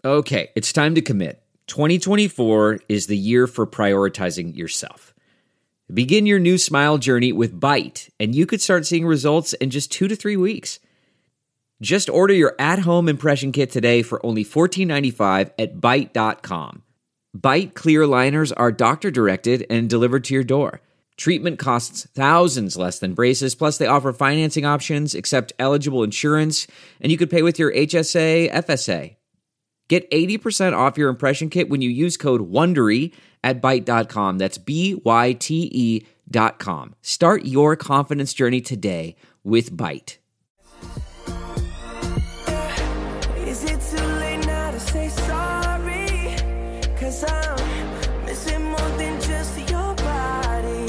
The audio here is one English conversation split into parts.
Okay, it's time to commit. 2024 is the year for prioritizing yourself. Begin your new smile journey with Byte, and you could start seeing results in just 2 to 3 weeks. Just order your at-home impression kit today for only $14.95 at Byte.com. Byte clear liners are doctor-directed and delivered to your door. Treatment costs thousands less than braces, plus they offer financing options, accept eligible insurance, and you could pay with your HSA, FSA. Get 80% off your impression kit when you use code WONDERY at Byte.com. That's BYTE.com. Start your confidence journey today with Byte. Is it too late now to say sorry? 'Cause I'm missing more than just your body.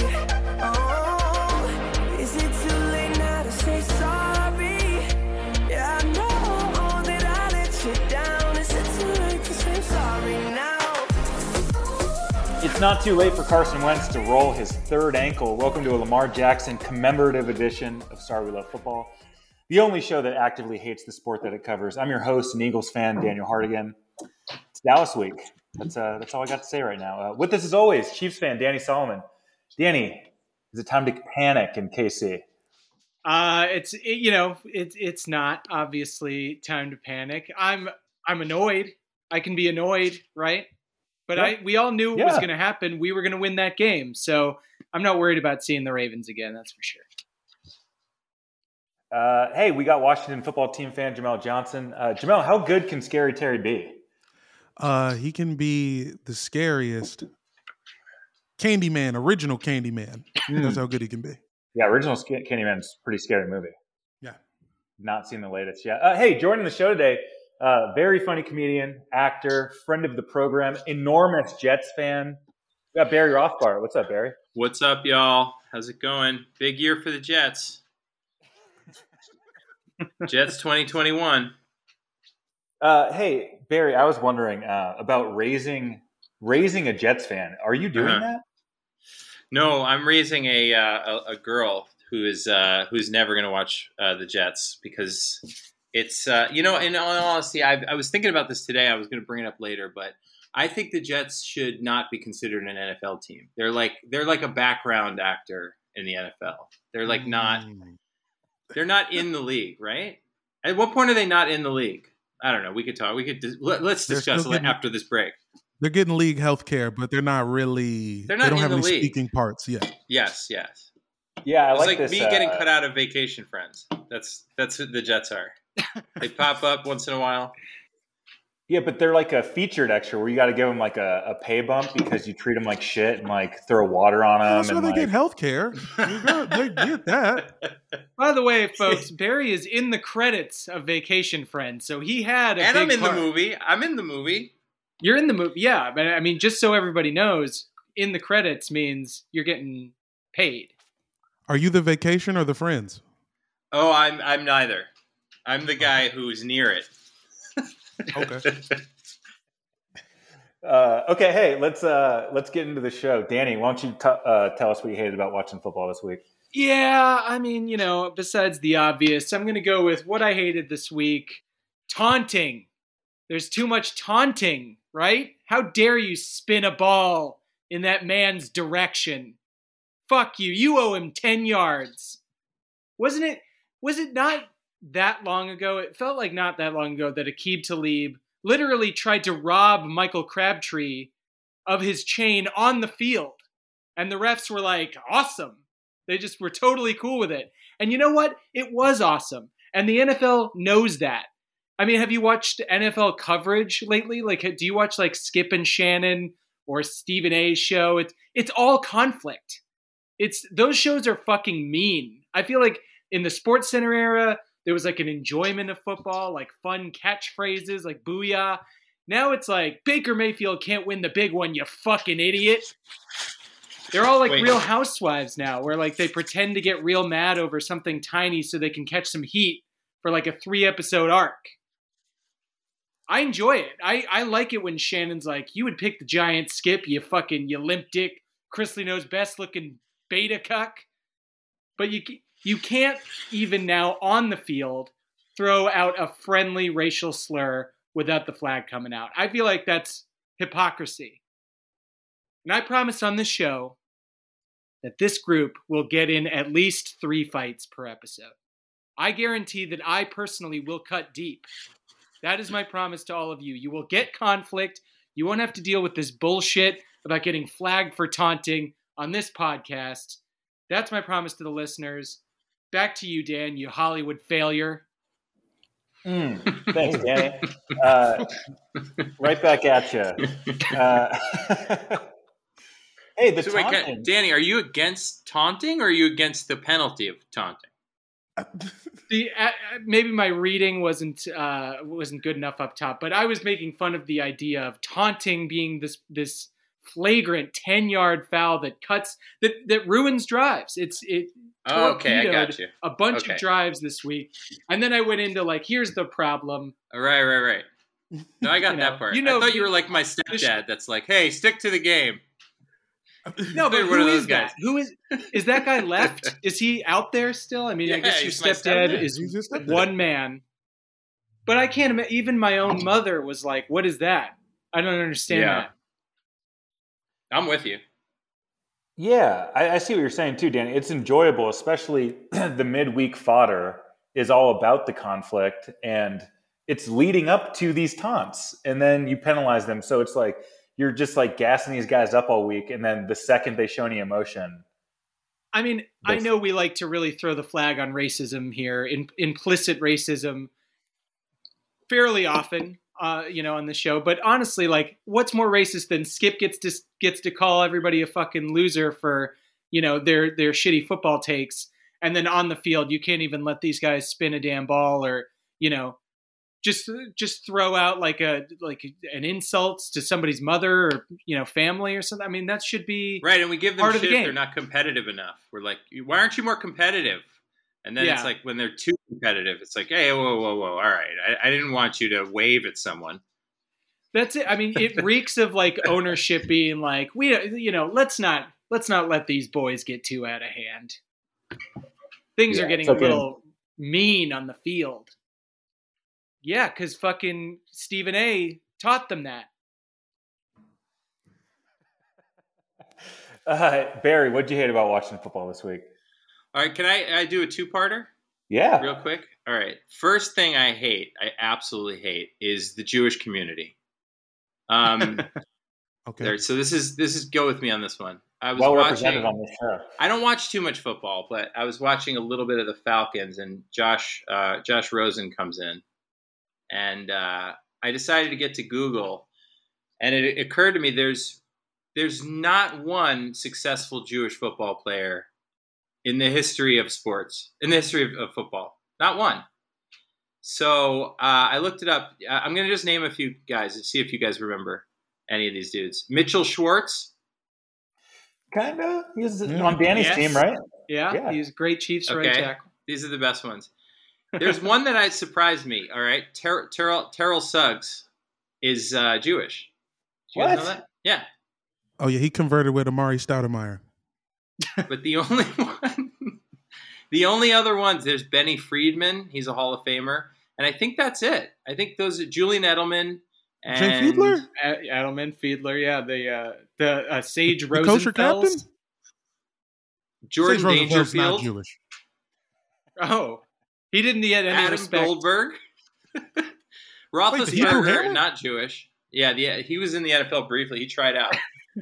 Oh, is it too late now to say sorry? Yeah, I know that I let you down. Is it too late to say sorry now? It's not too late for Carson Wentz to roll his third ankle. Welcome to a Lamar Jackson commemorative edition of Sorry We Love Football, the only show that actively hates the sport that it covers. I'm your host and Eagles fan, Daniel Hardigan. It's Dallas week. That's all I got to say right now. With us, as always, Chiefs fan Danny Solomon. Danny, is it time to panic in KC? It's not obviously time to panic. I'm annoyed. I can be annoyed, right? But we all knew it was going to happen. We were going to win that game, so I'm not worried about seeing the Ravens again. That's for sure. Hey, we got Washington football team fan Jamel Johnson. Jamel, how good can Scary Terry be? He can be the scariest Candyman, original Candyman. That's how good he can be. Yeah, original Candyman's a pretty scary movie. Yeah. Not seen the latest yet. Hey, joining the show today, very funny comedian, actor, friend of the program, enormous Jets fan. We got Barry Rothbard. What's up, Barry? What's up, y'all? How's it going? Big year for the Jets. Jets 2021. Hey, Barry, I was wondering about raising a Jets fan. Are you doing that? No, I'm raising a girl who's never going to watch the Jets because it's in all honesty, I was thinking about this today. I was going to bring it up later, but I think the Jets should not be considered an NFL team. They're like a background actor in the NFL. They're like not. They're not in the league, right? At what point are they not in the league? I don't know. We could talk. Let's discuss after this break. They're getting league health care, but they're not really. They're not they don't in have the any league. Speaking parts yet. Yes. Yeah, It's like like this, me getting cut out of Vacation Friends. That's what the Jets are. They pop up once in a while. Yeah, but they're like a featured extra where you got to give them like a pay bump because you treat them like shit and like throw water on them. That's why they get health care. They get that. By the way, folks, Barry is in the credits of Vacation Friends, so he had a big part. The movie. I'm in the movie. You're in the movie, yeah. But I mean, just so everybody knows, in the credits means you're getting paid. Are you the vacation or the friends? Oh, I'm neither. I'm the guy who's near it. Okay. Okay. Hey, let's get into the show. Danny, why don't you tell us what you hated about watching football this week? Yeah, I mean, besides the obvious, I'm going to go with what I hated this week. Taunting. There's too much taunting, right? How dare you spin a ball in that man's direction? Fuck you. You owe him 10 yards. Was it not that long ago? It felt like not that long ago that Aqib Talib literally tried to rob Michael Crabtree of his chain on the field. And the refs were like, awesome. They just were totally cool with it. And you know what? It was awesome. And the NFL knows that. I mean, have you watched NFL coverage lately? Like, do you watch like Skip and Shannon or Stephen A's show? It's all conflict. Those shows are fucking mean. I feel like in the Sports Center era, there was like an enjoyment of football, like fun catchphrases like booyah. Now it's like, Baker Mayfield can't win the big one, you fucking idiot. They're all like Real Housewives now, where like they pretend to get real mad over something tiny so they can catch some heat for like a 3-episode arc. I enjoy it. I like it when Shannon's like, you would pick the Giants, Skip, you limp dick, Chrisley knows best looking beta cuck. But you can't even now on the field throw out a friendly racial slur without the flag coming out. I feel like that's hypocrisy. And I promise on this show that this group will get in at least 3 fights per episode. I guarantee that I personally will cut deep. That is my promise to all of you. You will get conflict. You won't have to deal with this bullshit about getting flagged for taunting on this podcast. That's my promise to the listeners. Back to you, Dan, you Hollywood failure. Thanks, Danny. Right back at you. Hey, the taunting. Danny, are you against taunting or are you against the penalty of taunting? Maybe my reading wasn't good enough up top, but I was making fun of the idea of taunting being this flagrant 10-yard foul that ruins drives. It okay, I got you. A bunch of drives this week, and then I went into here's the problem. Right. No, I got that part. I thought you were like my stepdad. That's like, hey, stick to the game. No, but who is that? Who is that guy left? Is he out there still? I mean, I guess your stepdad is one man. But I can't imagine, even my own mother was like, what is that? I don't understand that. I'm with you. Yeah, I see what you're saying too, Danny. It's enjoyable, especially the midweek fodder is all about the conflict and it's leading up to these taunts and then you penalize them. So it's like, you're just gassing these guys up all week, and then the second they show any emotion. I mean, I know we like to really throw the flag on racism here, implicit racism, fairly often, on the show. But honestly, what's more racist than Skip gets to call everybody a fucking loser for, their shitty football takes, and then on the field you can't even let these guys spin a damn ball or, just throw out an insult to somebody's mother or family or something. I mean, that should be right. And we give them part shit of the game. If they're not competitive enough. We're like, why aren't you more competitive? And then it's like when they're too competitive, it's like, hey, whoa, all right, I didn't want you to wave at someone. That's it. I mean, it reeks of ownership being like, let's not let these boys get too out of hand. Things are getting a little mean on the field. Yeah, because fucking Stephen A. taught them that. Barry, what'd you hate about watching football this week? All right, can I do a 2-parter? Yeah. Real quick? All right. First thing I absolutely hate, is the Jewish community. Okay. So this is go with me on this one. I was represented on this show. I don't watch too much football, but I was watching a little bit of the Falcons, and Josh Rosen comes in. And I decided to get to Google, and it occurred to me there's not one successful Jewish football player in the history of sports, in the history of football. Not one. So I looked it up. I'm going to just name a few guys and see if you guys remember any of these dudes. Mitchell Schwartz. Kind of. He's on Danny's team, right? Yeah, he's a great Chiefs right tackle. These are the best ones. There's one that surprised me. All right, Terrell Suggs is Jewish. Do you guys know that? Yeah. Oh yeah, he converted with Amari Stoudemire. But the only other ones, there's Benny Friedman. He's a Hall of Famer, and I think that's it. I think those are Julian Edelman and Jay Fiedler. Edelman, Fiedler, yeah. The Sage The kosher captain. Rosenfels. Jordan Sage Rosenfeld's not Dangerfield. Jewish. Oh. He didn't get any Adam respect. Goldberg. Hebrew Roethlisberger, Hammer? not Jewish. Yeah, he was in the NFL briefly. He tried out.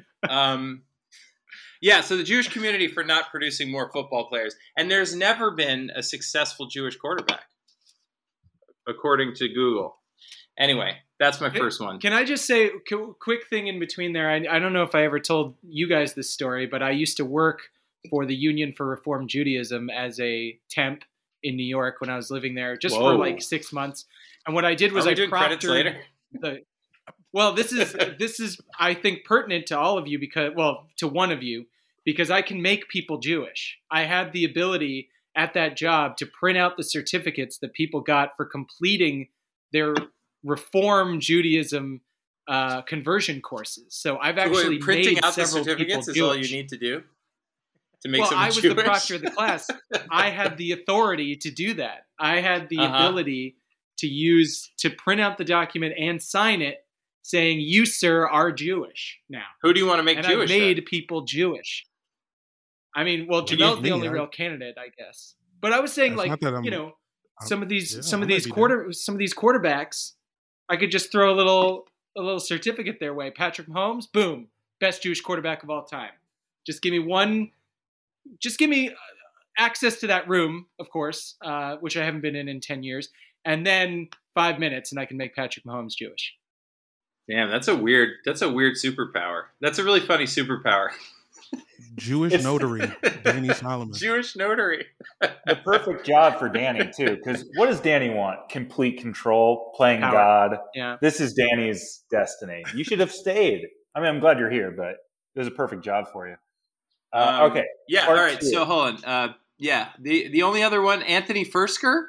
So the Jewish community for not producing more football players. And there's never been a successful Jewish quarterback, according to Google. Anyway, that's my first one. Can I just say a quick thing in between there? I don't know if I ever told you guys this story, but I used to work for the Union for Reform Judaism as a temp in New York when I was living there, just for 6 months. And what I did was I credits later. This is I think pertinent to all of you to one of you, because I can make people Jewish. I had the ability at that job to print out the certificates that people got for completing their Reform Judaism conversion courses. So I've actually printing made out the several certificates people is Jewish. all you need to do to make someone I was Jewish? the proctor of the class. I had the authority to do that. I had the ability to print out the document and sign it saying, "You, sir, are Jewish now." Who do you want to make And Jewish? I've made then? people Jewish. I mean, well, Well, Jamel's me, the only I- real candidate, I guess. But I was saying, It's like, not that I'm- you know, some of these I might be some of these quarterbacks, I could just throw a little certificate their way. Patrick Mahomes, boom, best Jewish quarterback of all time. Just give me access to that room, of course, which I haven't been in 10 years, and then 5 minutes, and I can make Patrick Mahomes Jewish. Damn, that's a weird superpower. That's a really funny superpower. Jewish notary, Danny Solomon. Jewish notary. The perfect job for Danny too, because what does Danny want? Complete control, playing Power. God. Yeah. This is Danny's destiny. You should have stayed. I mean, I'm glad you're here, but it was a perfect job for you. Okay. Yeah. Part All right. two. So hold on. Yeah. The only other one, Anthony Firkser.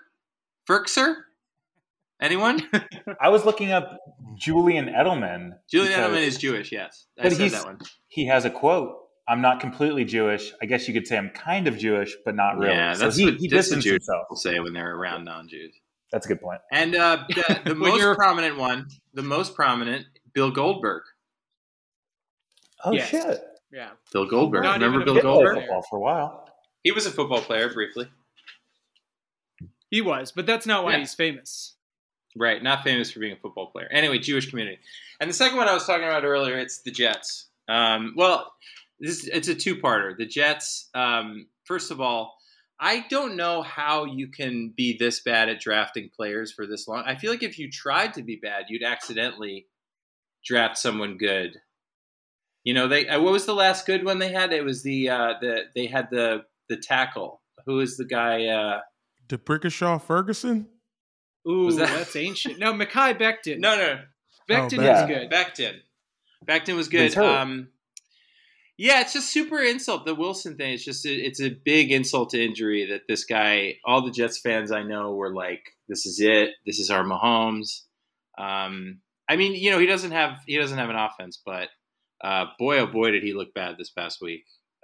Anyone? I was looking up Julian Edelman. Julian because- Edelman is Jewish. Yes, I But said that one. he has a quote. I'm not completely Jewish. I guess you could say I'm kind of Jewish, but not really. Yeah, so that's he what distanced Jews himself. people say when they're around non-Jews. That's a good point. And the most prominent one, Bill Goldberg. Oh Yes. shit! Yeah. Bill Goldberg. Not Remember even a Bill He played football Goldberg? football for a while. He was a football player briefly. He was, but that's not why Yeah. he's famous. Right, not famous for being a football player. Anyway, Jewish community. And the second one I was talking about earlier, it's the Jets. It's a two-parter. The Jets, first of all, I don't know how you can be this bad at drafting players for this long. I feel like if you tried to be bad, you'd accidentally draft someone good. You know, what was the last good one they had? It was they had the tackle. Who is the guy? DeBrickashaw Ferguson? Ooh, Was that- that's ancient. No, Mekhi Becton. No. Becton Oh, was good. Becton was He's good. hurt. Yeah, it's just super insult. The Wilson thing, it's a big insult to injury that this guy, all the Jets fans I know were like, this is it. This is our Mahomes. I mean, you know, he doesn't have an offense, but boy, oh boy, did he look bad this past week.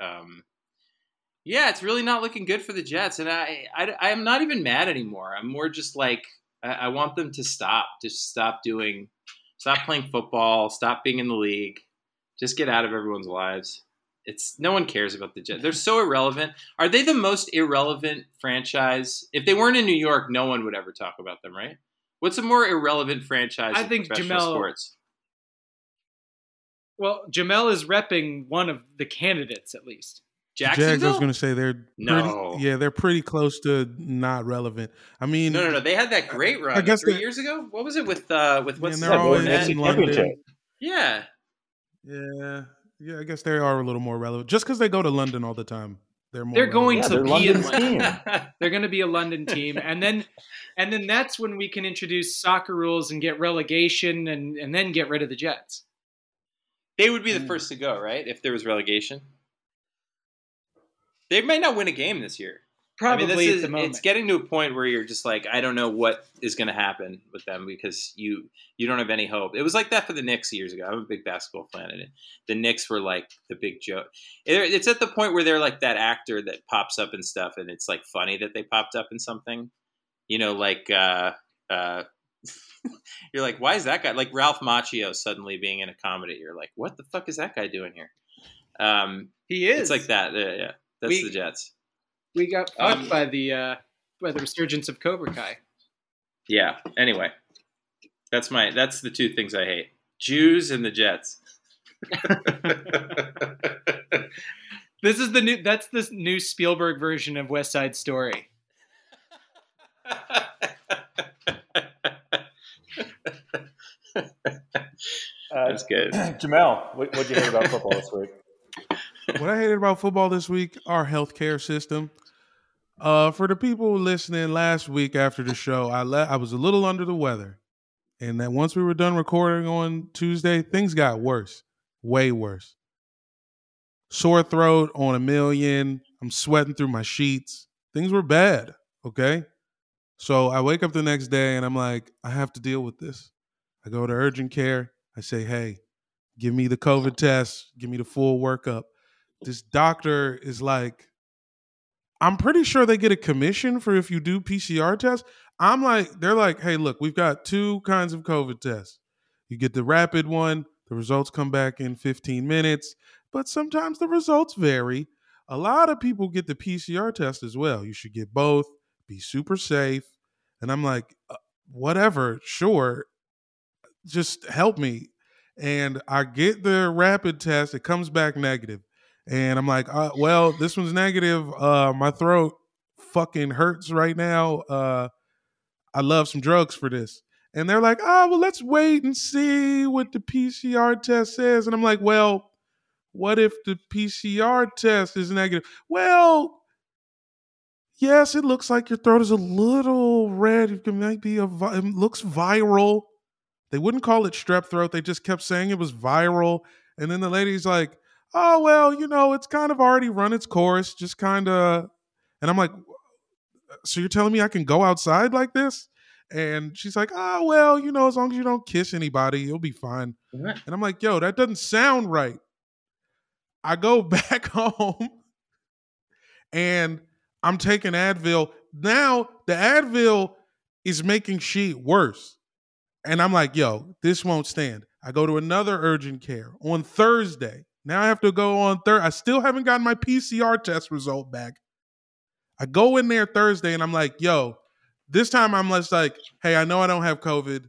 Yeah, it's really not looking good for the Jets. And I'm not even mad anymore. I'm more just like, I want them to stop. Just stop playing football, stop being in the league. Just get out of everyone's lives. No one cares about the Jets. They're so irrelevant. Are they the most irrelevant franchise? If they weren't in New York, no one would ever talk about them, right? What's a more irrelevant franchise I in think professional sports? Well, Jamel is repping one of the candidates, at least. Jags, I was Jacksonville? going to say No. they're pretty close to not relevant. I mean, No. They had that great run I guess 3 they- years ago. What was it with what's they're the always Fournette? in London. Championship. Yeah. Yeah, I guess they are a little more relevant. Just because they go to London all the time, they're more. They're going Yeah, to they're be London's in London. team. They're going to be a London team, and then that's when we can introduce soccer rules and get relegation, and then get rid of the Jets. They would be the first to go, right? If there was relegation. They might not win a game this year. Probably this at the moment. It's getting to a point where you're just like, I don't know what is going to happen with them because you don't have any hope. It was like that for the Knicks years ago. I'm a big basketball fan, and the Knicks were like the big joke. It's at the point where they're like that actor that pops up and stuff, and it's like funny that they popped up in something. You know, like you're like, why is that guy like Ralph Macchio suddenly being in a comedy? You're like, what the fuck is that guy doing here? He is. It's like that. Yeah, that's the Jets. We got fucked by the resurgence of Cobra Kai. Yeah. Anyway, that's the two things I hate: Jews and the Jets. That's the new Spielberg version of West Side Story. That's good. Jamel, what'd you hate about football this week? What I hated about football this week, our healthcare system. For the people listening last week after the show, I was a little under the weather. And then once we were done recording on Tuesday, things got worse. Way worse. Sore throat on a million. I'm sweating through my sheets. Things were bad, okay? So I wake up the next day and I'm like, I have to deal with this. I go to urgent care. I say, hey, give me the COVID test. Give me the full workup. This doctor is like, I'm pretty sure they get a commission for if you do PCR tests. They're like, hey, look, we've got two kinds of COVID tests. You get the rapid one, the results come back in 15 minutes, but sometimes the results vary. A lot of people get the PCR test as well. You should get both, be super safe. And I'm like, whatever, sure, just help me. And I get the rapid test, it comes back negative. And I'm like, well, this one's negative. My throat fucking hurts right now. I love some drugs for this. And they're like, well, let's wait and see what the PCR test says. And I'm like, well, what if the PCR test is negative? Well, yes, it looks like your throat is a little red. It might be it looks viral. They wouldn't call it strep throat. They just kept saying it was viral. And then the lady's like, oh, well, it's kind of already run its course. Just kind of. And I'm like, so you're telling me I can go outside like this? And she's like, well, as long as you don't kiss anybody, you'll be fine. And I'm like, yo, that doesn't sound right. I go back home and I'm taking Advil. Now the Advil is making shit worse. And I'm like, yo, this won't stand. I go to another urgent care on Thursday. Now I have to go on Thursday. I still haven't gotten my PCR test result back. I go in there Thursday and I'm like, yo, this time I'm less like, hey, I know I don't have COVID.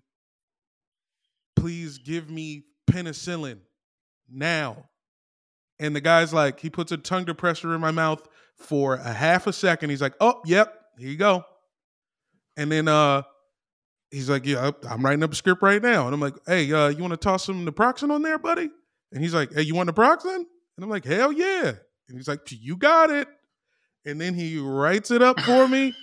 Please give me penicillin now. And the guy's like, he puts a tongue depressor in my mouth for a half a second. He's like, oh, yep, here you go. And then he's like, yeah, I'm writing up a script right now. And I'm like, hey, you want to toss some naproxen on there, buddy? And he's like, hey, you want naproxen? And I'm like, hell yeah. And he's like, you got it. And then he writes it up for me.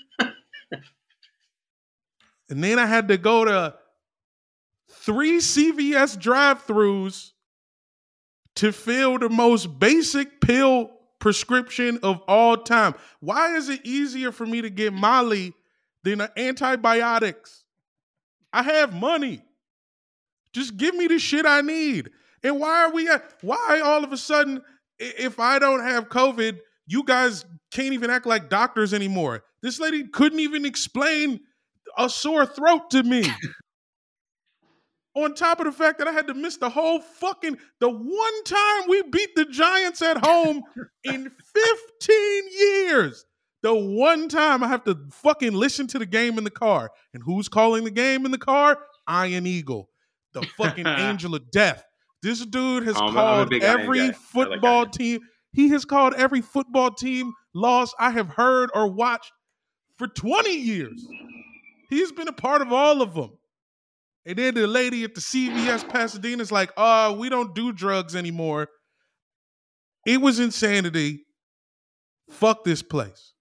And then I had to go to 3 CVS drive-thrus to fill the most basic pill prescription of all time. Why is it easier for me to get Molly than antibiotics? I have money. Just give me the shit I need. And why all of a sudden, if I don't have COVID, you guys can't even act like doctors anymore? This lady couldn't even explain a sore throat to me. On top of the fact that I had to miss the one time we beat the Giants at home in 15 years. The one time I have to fucking listen to the game in the car. And who's calling the game in the car? Iron Eagle, the fucking angel of death. This dude has called every football team. He has called every football team loss I have heard or watched for 20 years. He's been a part of all of them. And then the lady at the CVS Pasadena is like, we don't do drugs anymore. It was insanity. Fuck this place.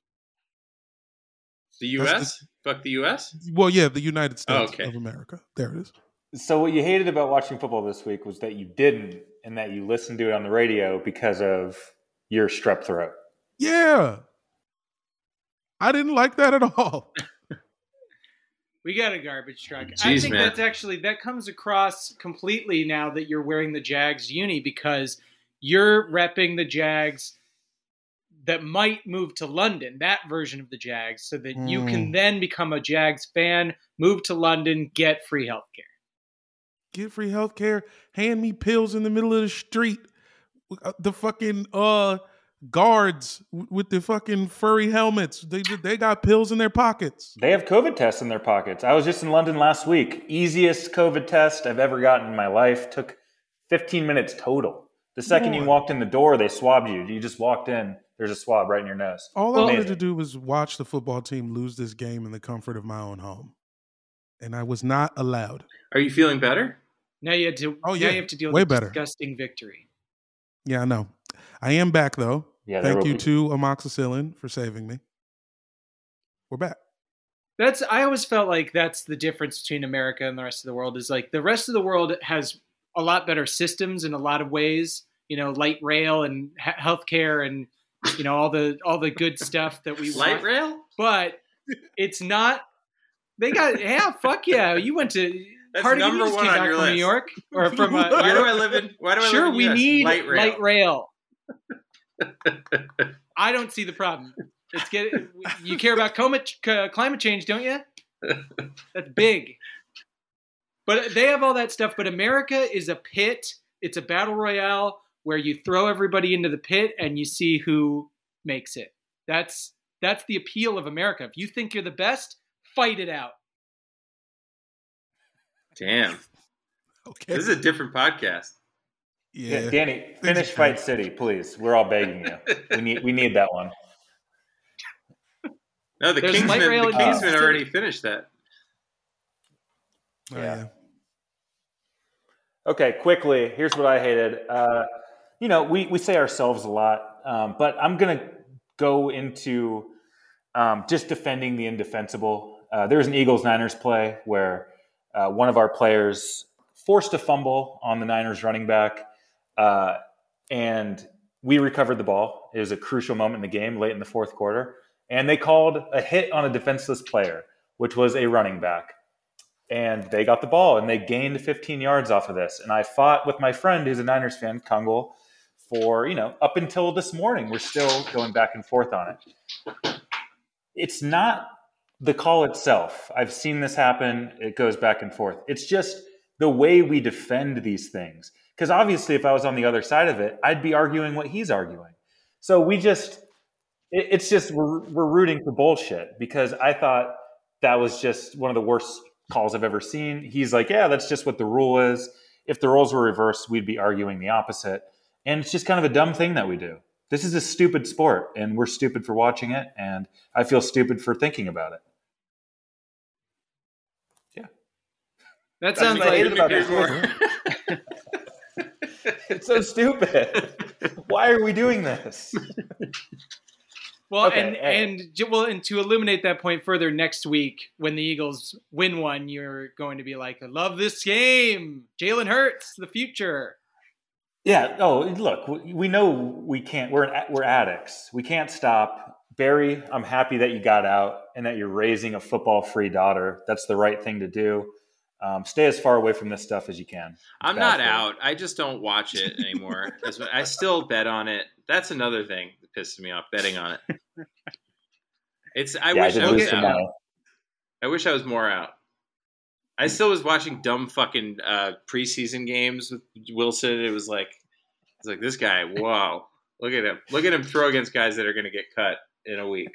The U.S.? Fuck the U.S.? Well, yeah, the United States of America. There it is. So what you hated about watching football this week was that you didn't, and that you listened to it on the radio because of your strep throat. Yeah. I didn't like that at all. We got a garbage truck. Jeez, I think man. that comes across completely now that you're wearing the Jags uni, because you're repping the Jags that might move to London, that version of the Jags, so that you can then become a Jags fan, move to London, get free healthcare. Get free healthcare. Hand me pills in the middle of the street. The fucking guards with the fucking furry helmets. They got pills in their pockets. They have COVID tests in their pockets. I was just in London last week. Easiest COVID test I've ever gotten in my life. Took 15 minutes total. The second you walked in the door, they swabbed you. You just walked in. There's a swab right in your nose. All I wanted to do was watch the football team lose this game in the comfort of my own home. And I was not allowed. Are you feeling better? Now you have to. Oh, yeah. Now you have to deal Way with better. disgusting victory. Yeah, I know. I am back, though. Yeah, Thank you to amoxicillin for saving me. We're back. I always felt like that's the difference between America and the rest of the world, is like the rest of the world has a lot better systems in a lot of ways, light rail and healthcare and, all the good stuff that we Light want. rail? But it's not, they got, yeah, fuck yeah. You went to, That's Hardy, number you just one came on back your from list. New York or from Why do I Europe? live in? Why do I Sure, live in we the US? need light rail? light rail. I don't see the problem. You care about climate change, don't you? That's big. But they have all that stuff. But America is a pit. It's a battle royale where you throw everybody into the pit and you see who makes it. That's the appeal of America. If you think you're the best, fight it out. Damn. Okay. This is a different podcast. Yeah. Danny, finish Fight City, please. We're all begging you. We need that one. No, the There's light rail in Kingsman Kansas already City. finished that. Oh, yeah. Okay, quickly, here's what I hated. We say ourselves a lot, but I'm going to go into just defending the indefensible. There was an Eagles-Niners play where one of our players forced a fumble on the Niners running back, and we recovered the ball. It was a crucial moment in the game, late in the fourth quarter, and they called a hit on a defenseless player, which was a running back. And they got the ball, and they gained 15 yards off of this. And I fought with my friend who's a Niners fan, Kungel, for, up until this morning. We're still going back and forth on it. It's not the call itself. I've seen this happen. It goes back and forth. It's just the way we defend these things. Because obviously, if I was on the other side of it, I'd be arguing what he's arguing. So it's just we're rooting for bullshit, because I thought that was just one of the worst calls I've ever seen. He's like, yeah, that's just what the rule is. If the roles were reversed, we'd be arguing the opposite. And it's just kind of a dumb thing that we do. This is a stupid sport, and we're stupid for watching it, and I feel stupid for thinking about it. Yeah. That sounds like It's so stupid. Why are we doing this? Well, Okay, and to illuminate that point further, next week when the Eagles win one, you're going to be like, I love this game. Jalen Hurts, the future. Yeah. Oh, look, we know we can't. We're addicts. We can't stop. Barry, I'm happy that you got out and that you're raising a football-free daughter. That's the right thing to do. Stay as far away from this stuff as you can. I'm not out. I just don't watch it anymore. I still bet on it. That's another thing that pisses me off, betting on it. I wish I was out. I wish I was more out. I still was watching dumb fucking preseason games with Wilson. It was like this guy, whoa. Look at him. Look at him throw against guys that are going to get cut in a week.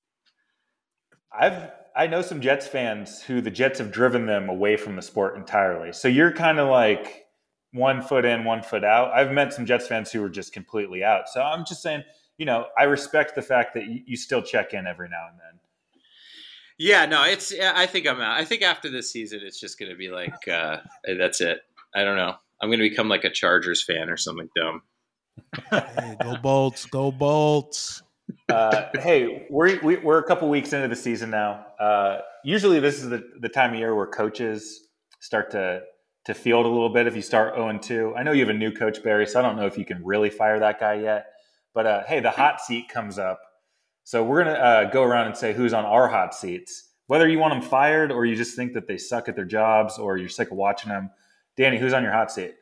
I know some Jets fans who the Jets have driven them away from the sport entirely. So you're kind of like 1 foot in, 1 foot out. I've met some Jets fans who are just completely out. So I'm just saying, I respect the fact that you still check in every now and then. Yeah, no, I think I'm out. I think after this season, it's just going to be like, that's it. I don't know. I'm going to become like a Chargers fan or something dumb. Hey, go Bolts, go Bolts. Hey, we're a couple weeks into the season now. Usually this is the time of year where coaches start to field a little bit if you start 0-2. I know you have a new coach, Barry, so I don't know if you can really fire that guy yet. But hey, the hot seat comes up. So we're going to go around and say who's on our hot seats. Whether you want them fired or you just think that they suck at their jobs or you're sick of watching them. Danny, who's on your hot seat?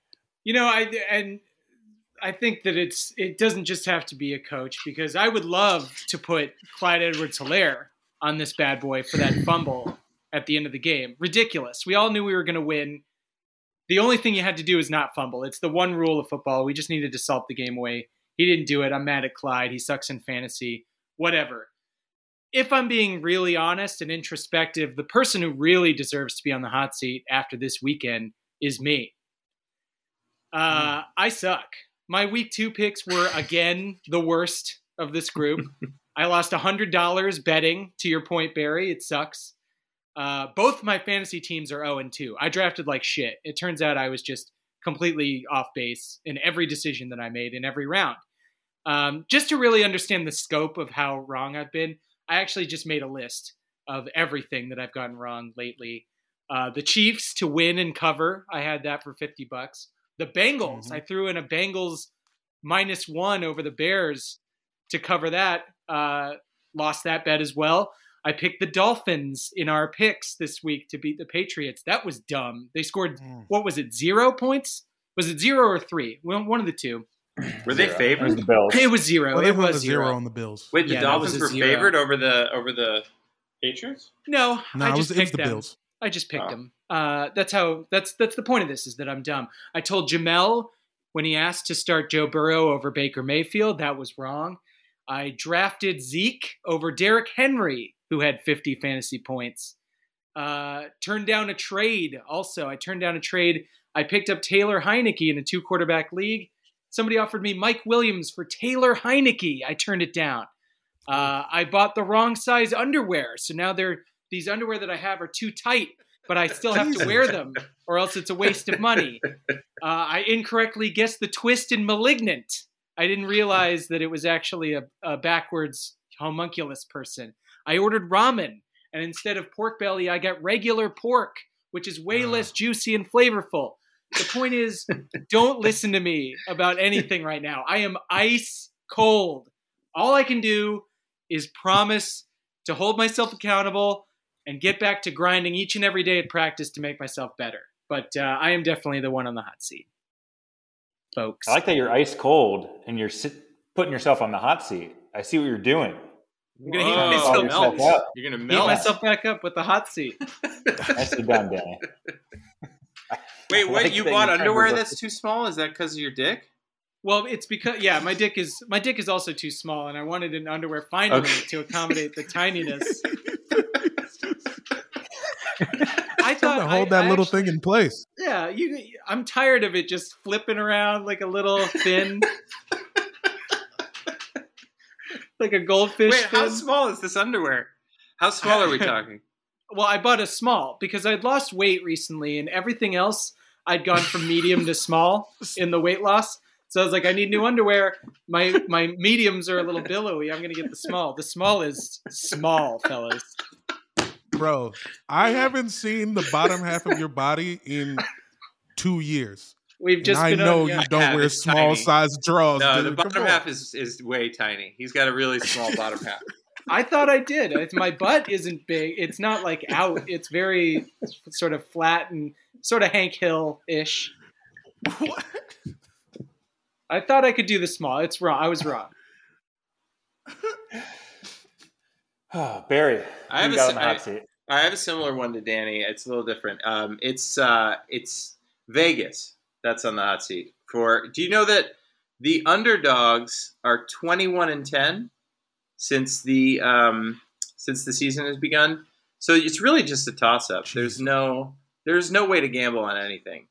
I think that it doesn't just have to be a coach, because I would love to put Clyde Edwards-Helaire on this bad boy for that fumble at the end of the game. Ridiculous. We all knew we were going to win. The only thing you had to do is not fumble. It's the one rule of football. We just needed to salt the game away. He didn't do it. I'm mad at Clyde. He sucks in fantasy. Whatever. If I'm being really honest and introspective, the person who really deserves to be on the hot seat after this weekend is me. I suck. My week 2 picks were, again, the worst of this group. I lost $100 betting, to your point, Barry. It sucks. Both my fantasy teams are 0-2. I drafted like shit. It turns out I was just completely off base in every decision that I made in every round. Just to really understand the scope of how wrong I've been, I actually just made a list of everything that I've gotten wrong lately. The Chiefs to win and cover. I had that for $50. The Bengals. I threw in a Bengals -1 over the Bears to cover that. Lost that bet as well. I picked the Dolphins in our picks this week to beat the Patriots. That was dumb. They scored, what was it, 0 points? Was it 0 or 3? One of the two. Were they It was favored? the Bills. It was 0. Well, they It hung was a 0 0. on the Bills. Wait, the Yeah, that Dolphins was a were 0. favored over the Patriots? No, No, I it was just picked the them. Bills. I just picked Oh. them. That's the point of this, is that I'm dumb. I told Jamel when he asked to start Joe Burrow over Baker Mayfield, that was wrong. I drafted Zeke over Derrick Henry, who had 50 fantasy points. Turned down a trade. Also, I turned down a trade. I picked up Taylor Heineke in a 2-quarterback league. Somebody offered me Mike Williams for Taylor Heineke. I turned it down. I bought the wrong size underwear. So now these underwear that I have are too tight, but I still have to wear them or else it's a waste of money. I incorrectly guessed the twist in Malignant. I didn't realize that it was actually a backwards homunculus person. I ordered ramen, and instead of pork belly, I got regular pork, which is way less juicy and flavorful. The point is, don't listen to me about anything right now. I am ice cold. All I can do is promise to hold myself accountable and get back to grinding each and every day at practice to make myself better. But I am definitely the one on the hot seat, folks. I like that you're ice cold and you're putting yourself on the hot seat. I see what you're doing. I'm going to heat Whoa, myself yourself melt. up. You're gonna Heat melt. myself back up with the hot seat. Nicely done, Danny. Wait, I what? like You that bought you're trying to underwear look- that's too small? Is that because of your dick? Well, it's because my dick is also too small, and I wanted an underwear finally Okay. to accommodate the tininess. I Trying thought to hold that little thing in place. Yeah, I'm tired of it just flipping around like a little fin, like a goldfish. Wait, how fin. small is this underwear? How small are we talking? Well, I bought a small because I'd lost weight recently, and everything else I'd gone from medium to small in the weight loss. So I was like, I need new underwear. My mediums are a little billowy. I'm gonna get the small. The small is small, fellas. Bro, I haven't seen the bottom half of your body in 2 years. We've just And I been know on, you Yeah, don't wear it's small tiny. size drawers. No, dude. the Come bottom on. half is way tiny. He's got a really small bottom half. I thought I did. My butt isn't big. It's not like out. It's very sort of flat and sort of Hank Hill-ish. What? I thought I could do the small. It's wrong. I was wrong. Oh, Barry, I have you a got s- on the hot seat. I have a similar one to Danny. It's a little different. It's Vegas that's on the hot seat. Do you know that the underdogs are 21-10 since the season has begun? So it's really just a toss up. There's no way to gamble on anything.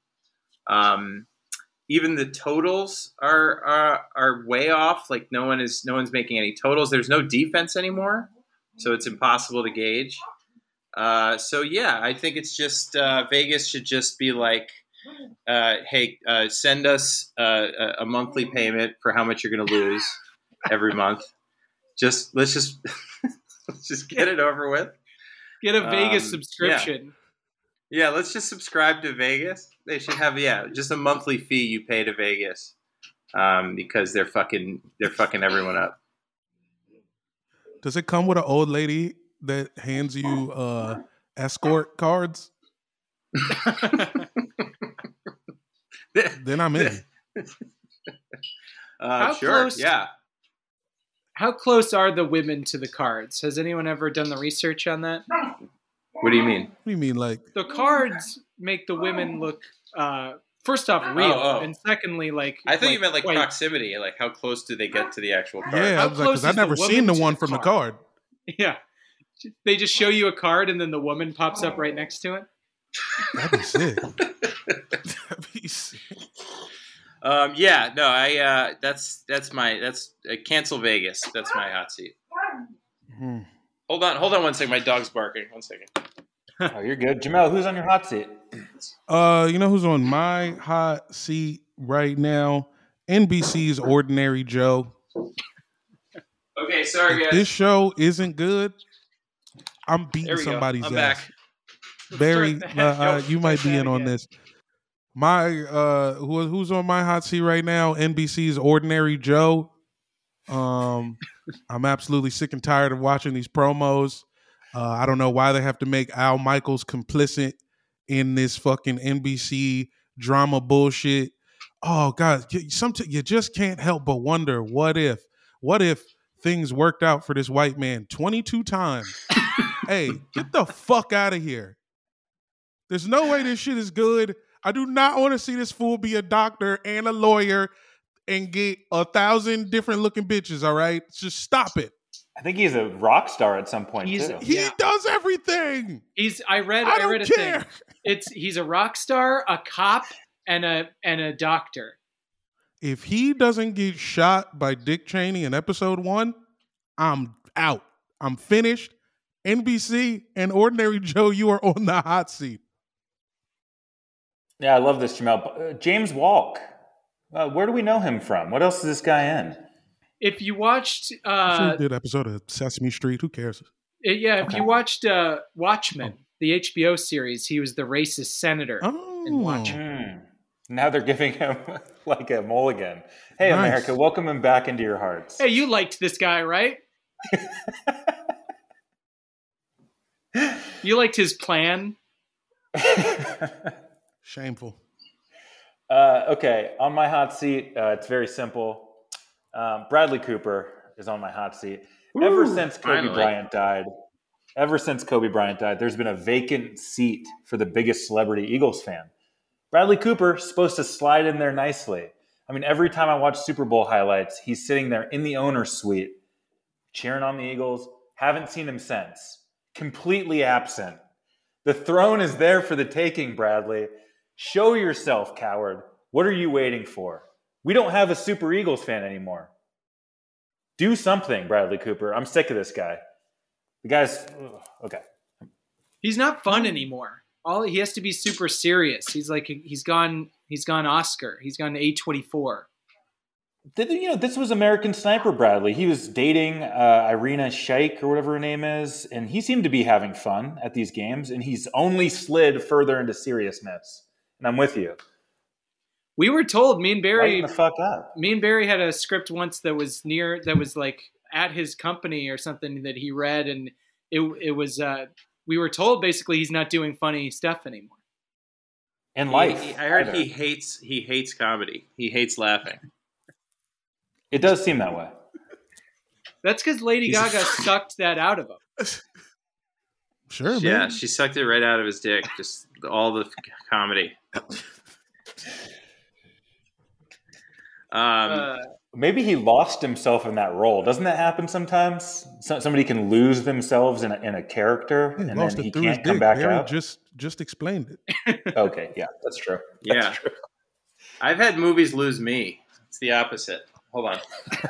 Even the totals are way off. Like no one's making any totals. There's no defense anymore, so it's impossible to gauge. So yeah, I think it's just Vegas should just be like, hey, send us a monthly payment for how much you're going to lose every month. Let's just get it over with. Get a Vegas subscription. Yeah, let's just subscribe to Vegas. They should have just a monthly fee you pay to Vegas because they're fucking everyone up. Does it come with an old lady that hands you escort cards? Then I'm in. How Sure. close- Yeah. How close are the women to the cards? Has anyone ever done the research on that? What do you mean? What do you mean, like? The cards make the women look, first off, real, Oh. and secondly, like I thought you meant like quite- proximity. Like how close do they get to the actual card? Yeah, How I was like, close because I've is the never seen woman the to one the from the card? card. Yeah, they just show you a card, and then the woman pops up right next to it. That'd be sick. That'd be sick. Yeah, no, that's cancel Vegas. That's my hot seat. Hmm. Hold on 1 second. My dog's barking. 1 second. Oh, you're good. Jamel, who's on your hot seat? You know who's on my hot seat right now? NBC's Ordinary Joe. Okay, sorry If guys. this show isn't good, I'm There beating we go. somebody's I'm ass. back. Barry, Start that. you might be that in on again. this. My who's on my hot seat right now? NBC's Ordinary Joe. I'm absolutely sick and tired of watching these promos. I don't know why they have to make Al Michaels complicit in this fucking NBC drama bullshit. oh God, you just can't help but wonder what if things worked out for this white man 22 times. Hey, get the fuck out of here. There's no way this shit is good. I do not want to see this fool be a doctor and a lawyer and get 1,000 different looking bitches, all right? Just stop it. I think he's a rock star at some point too. He does everything. I read a thing. He's a rock star, a cop, and a doctor. If he doesn't get shot by Dick Cheney in episode 1, I'm out. I'm finished. NBC and Ordinary Joe, you are on the hot seat. Yeah, I love this, Jamel. James Walk. Where do we know him from? What else is this guy in? If you watched... I'm sure he did an episode of Sesame Street. Who cares? If you watched Watchmen, the HBO series, he was the racist senator in Watchmen. Now they're giving him like a mulligan. Hey, nice. America, welcome him back into your hearts. Hey, you liked this guy, right? You liked his plan? Shameful. Okay, on my hot seat, it's very simple. Bradley Cooper is on my hot seat. Ever since Kobe Bryant died, there's been a vacant seat for the biggest celebrity Eagles fan. Bradley Cooper is supposed to slide in there nicely. I mean, every time I watch Super Bowl highlights, he's sitting there in the owner's suite, cheering on the Eagles. Haven't seen him since. Completely absent. The throne is there for the taking, Bradley. Show yourself, coward. What are you waiting for? We don't have a Super Eagles fan anymore. Do something, Bradley Cooper. I'm sick of this guy. The guy's... okay. He's not fun anymore. He has to be super serious. He's gone Oscar. He's gone A24. This was American Sniper Bradley. He was dating Irina Shayk or whatever her name is, and he seemed to be having fun at these games, and he's only slid further into seriousness. And I'm with you. We were told, me and Barry... Lighten the fuck up. Me and Barry had a script once that was like at his company or something that he read, and it was... we were told basically he's not doing funny stuff anymore. In life. I heard he hates comedy. He hates laughing. It does seem that way. That's because Lady Gaga sucked that out of him. Sure, yeah, man. she sucked it right out of his dick. Just all the comedy. Maybe he lost himself in that role. Doesn't that happen sometimes? Somebody can lose themselves in a character, and then he can't come back out. Just explained it. Okay, yeah, that's true. That's true. I've had movies lose me. It's the opposite. Hold on.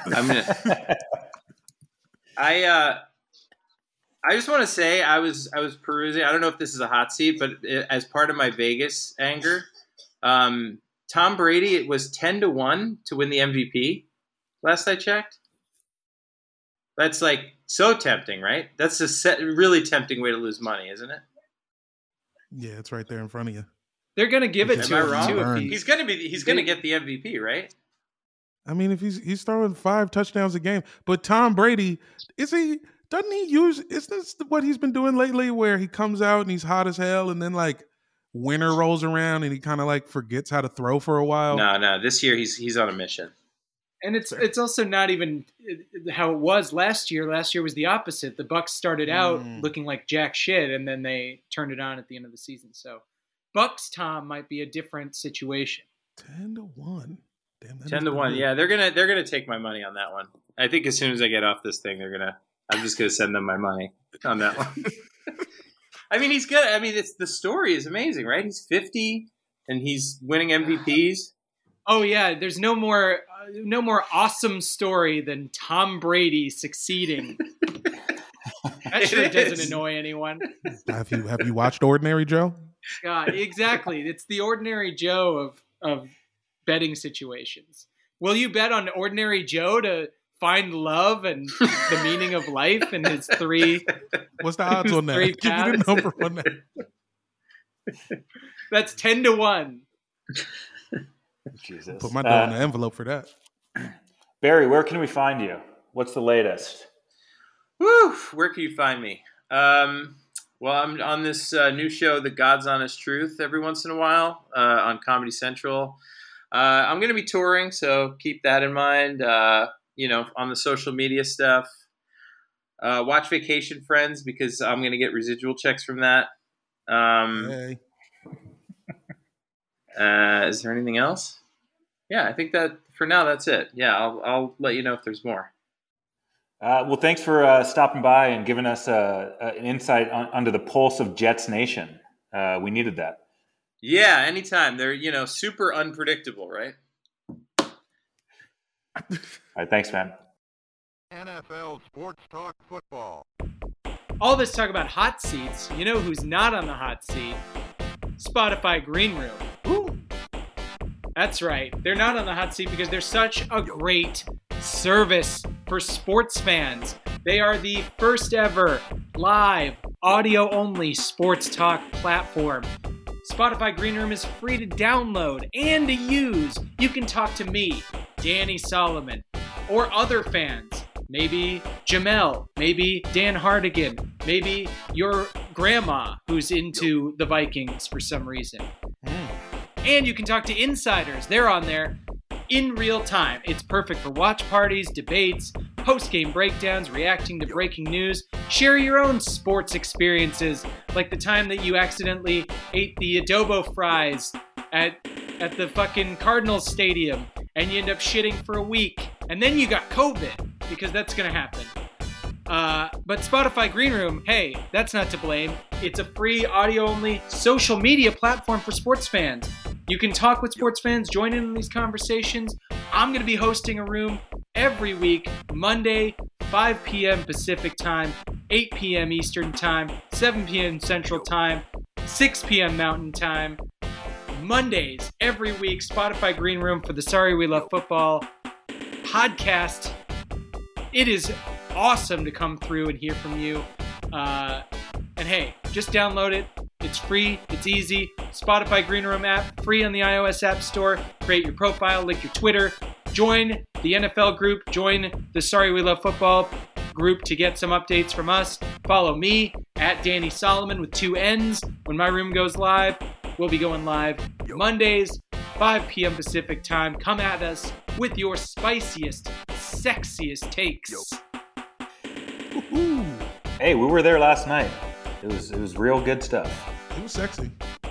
I just want to say I was perusing. I don't know if this is a hot seat, but as part of my Vegas anger, Tom Brady, it was 10-1 to win the MVP. Last I checked. That's like so tempting, right? That's a really tempting way to lose money, isn't it? Yeah, it's right there in front of you. They're gonna give it to him too. He's gonna get the MVP, right? I mean, if he's throwing 5 touchdowns a game, but Tom Brady doesn't he use? Is this what he's been doing lately, where he comes out and he's hot as hell, and then like winter rolls around and he kind of like forgets how to throw for a while? No. This year he's on a mission. And it's also not even how it was last year. Last year was the opposite. The Bucs started out looking like jack shit, and then they turned it on at the end of the season. So Bucs Tom might be a different situation. 10-1. Damn, 10-1. Yeah, they're gonna take my money on that one. I think as soon as I get off this thing, I'm just gonna send them my money on that one. I mean, he's good. I mean, the story is amazing, right? He's 50 and he's winning MVPs. Oh yeah, there's no more awesome story than Tom Brady succeeding. That sure doesn't annoy anyone. Have you watched Ordinary Joe? God, exactly. It's the Ordinary Joe of betting situations. Will you bet on Ordinary Joe to find love and the meaning of life in his 3? What's the odds on that? Give me the number on that. That's 10-1. Jesus. Put my dough in the envelope for that. Barry, where can we find you? What's the latest? Woo! Where can you find me? Well, I'm on this new show, The God's Honest Truth, every once in a while on Comedy Central. I'm going to be touring, so keep that in mind. On the social media stuff. Watch Vacation Friends because I'm going to get residual checks from that. Hey. Is there anything else? Yeah, I think that for now that's it. Yeah, I'll let you know if there's more. Well, thanks for stopping by and giving us an insight under the pulse of Jets Nation. We needed that. Yeah, anytime. They're, super unpredictable, right? All right, thanks, man. NFL Sports Talk Football. All this talk about hot seats, you know who's not on the hot seat? Spotify Green Room. Ooh. That's right. They're not on the hot seat because they're such a great service for sports fans. They are the first ever live, audio-only sports talk platform. Spotify Green Room is free to download and to use. You can talk to me, Danny Solomon, or other fans. Maybe Jamel, maybe Dan Hardigan, maybe your grandma who's into the Vikings for some reason. And you can talk to insiders. They're on there in real time. It's perfect for watch parties, debates, post-game breakdowns, reacting to breaking news. Share your own sports experiences, like the time that you accidentally ate the adobo fries at the fucking Cardinals stadium and you end up shitting for a week. And then you got COVID, because that's going to happen. But Spotify Green Room, hey, that's not to blame. It's a free audio-only social media platform for sports fans. You can talk with sports fans, join in on these conversations. I'm going to be hosting a room every week, Monday, 5 p.m. Pacific Time, 8 p.m. Eastern Time, 7 p.m. Central Time, 6 p.m. Mountain Time. Mondays, every week, Spotify Green Room for the Sorry We Love Football podcast. It is awesome to come through and hear from you. And hey, just download it. It's free. It's easy. Spotify Green Room app, free on the iOS App Store. Create your profile, link your Twitter. Join the NFL group. Join the Sorry We Love Football group to get some updates from us. Follow me at Danny Solomon with 2 N's. When my room goes live, we'll be going live Mondays, 5 p.m. Pacific Time. Come at us with your spiciest, sexiest takes. Woo-hoo. Hey, we were there last night. It was real good stuff. It was sexy.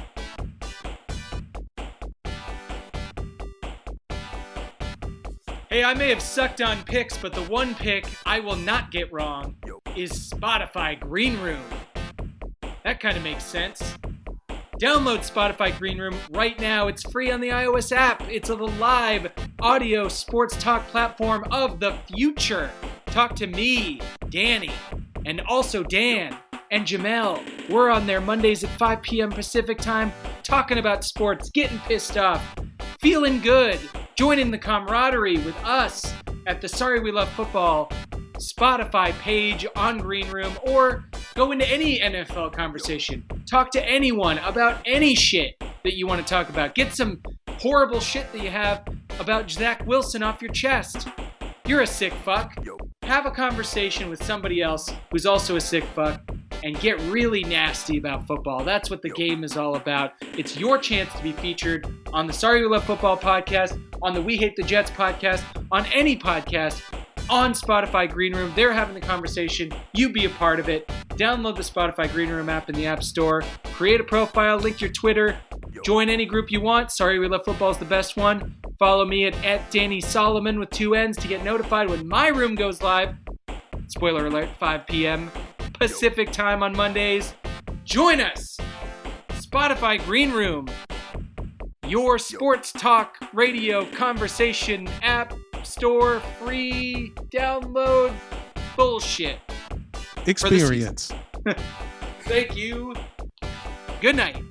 Hey, I may have sucked on picks, but the one pick I will not get wrong is Spotify Green Room. That kind of makes sense. Download Spotify Green Room right now. It's free on the iOS app. It's a live audio sports talk platform of the future. Talk to me, Danny, and also Dan and Jamel. We're on there Mondays at 5 p.m. Pacific Time, talking about sports, getting pissed off, feeling good, joining the camaraderie with us at the Sorry We Love Football Spotify page on Green Room, or go into any NFL conversation. Talk to anyone about any shit that you want to talk about. Get some horrible shit that you have about Zach Wilson off your chest. You're a sick fuck. Have a conversation with somebody else who's also a sick fuck and get really nasty about football. That's what the game is all about. It's your chance to be featured on the Sorry We Love Football podcast, on the We Hate the Jets podcast, on any podcast, on Spotify Green Room. They're having the conversation. You be a part of it. Download the Spotify Green Room app in the App Store. Create a profile, link your Twitter. Join any group you want. Sorry We Love Football is the best one. Follow me at Danny Solomon with 2 N's to get notified when my room goes live. Spoiler alert, 5 p.m. Pacific Time on Mondays. Join us. Spotify Green Room, your sports talk radio conversation app store free download bullshit. Experience. Thank you. Good night.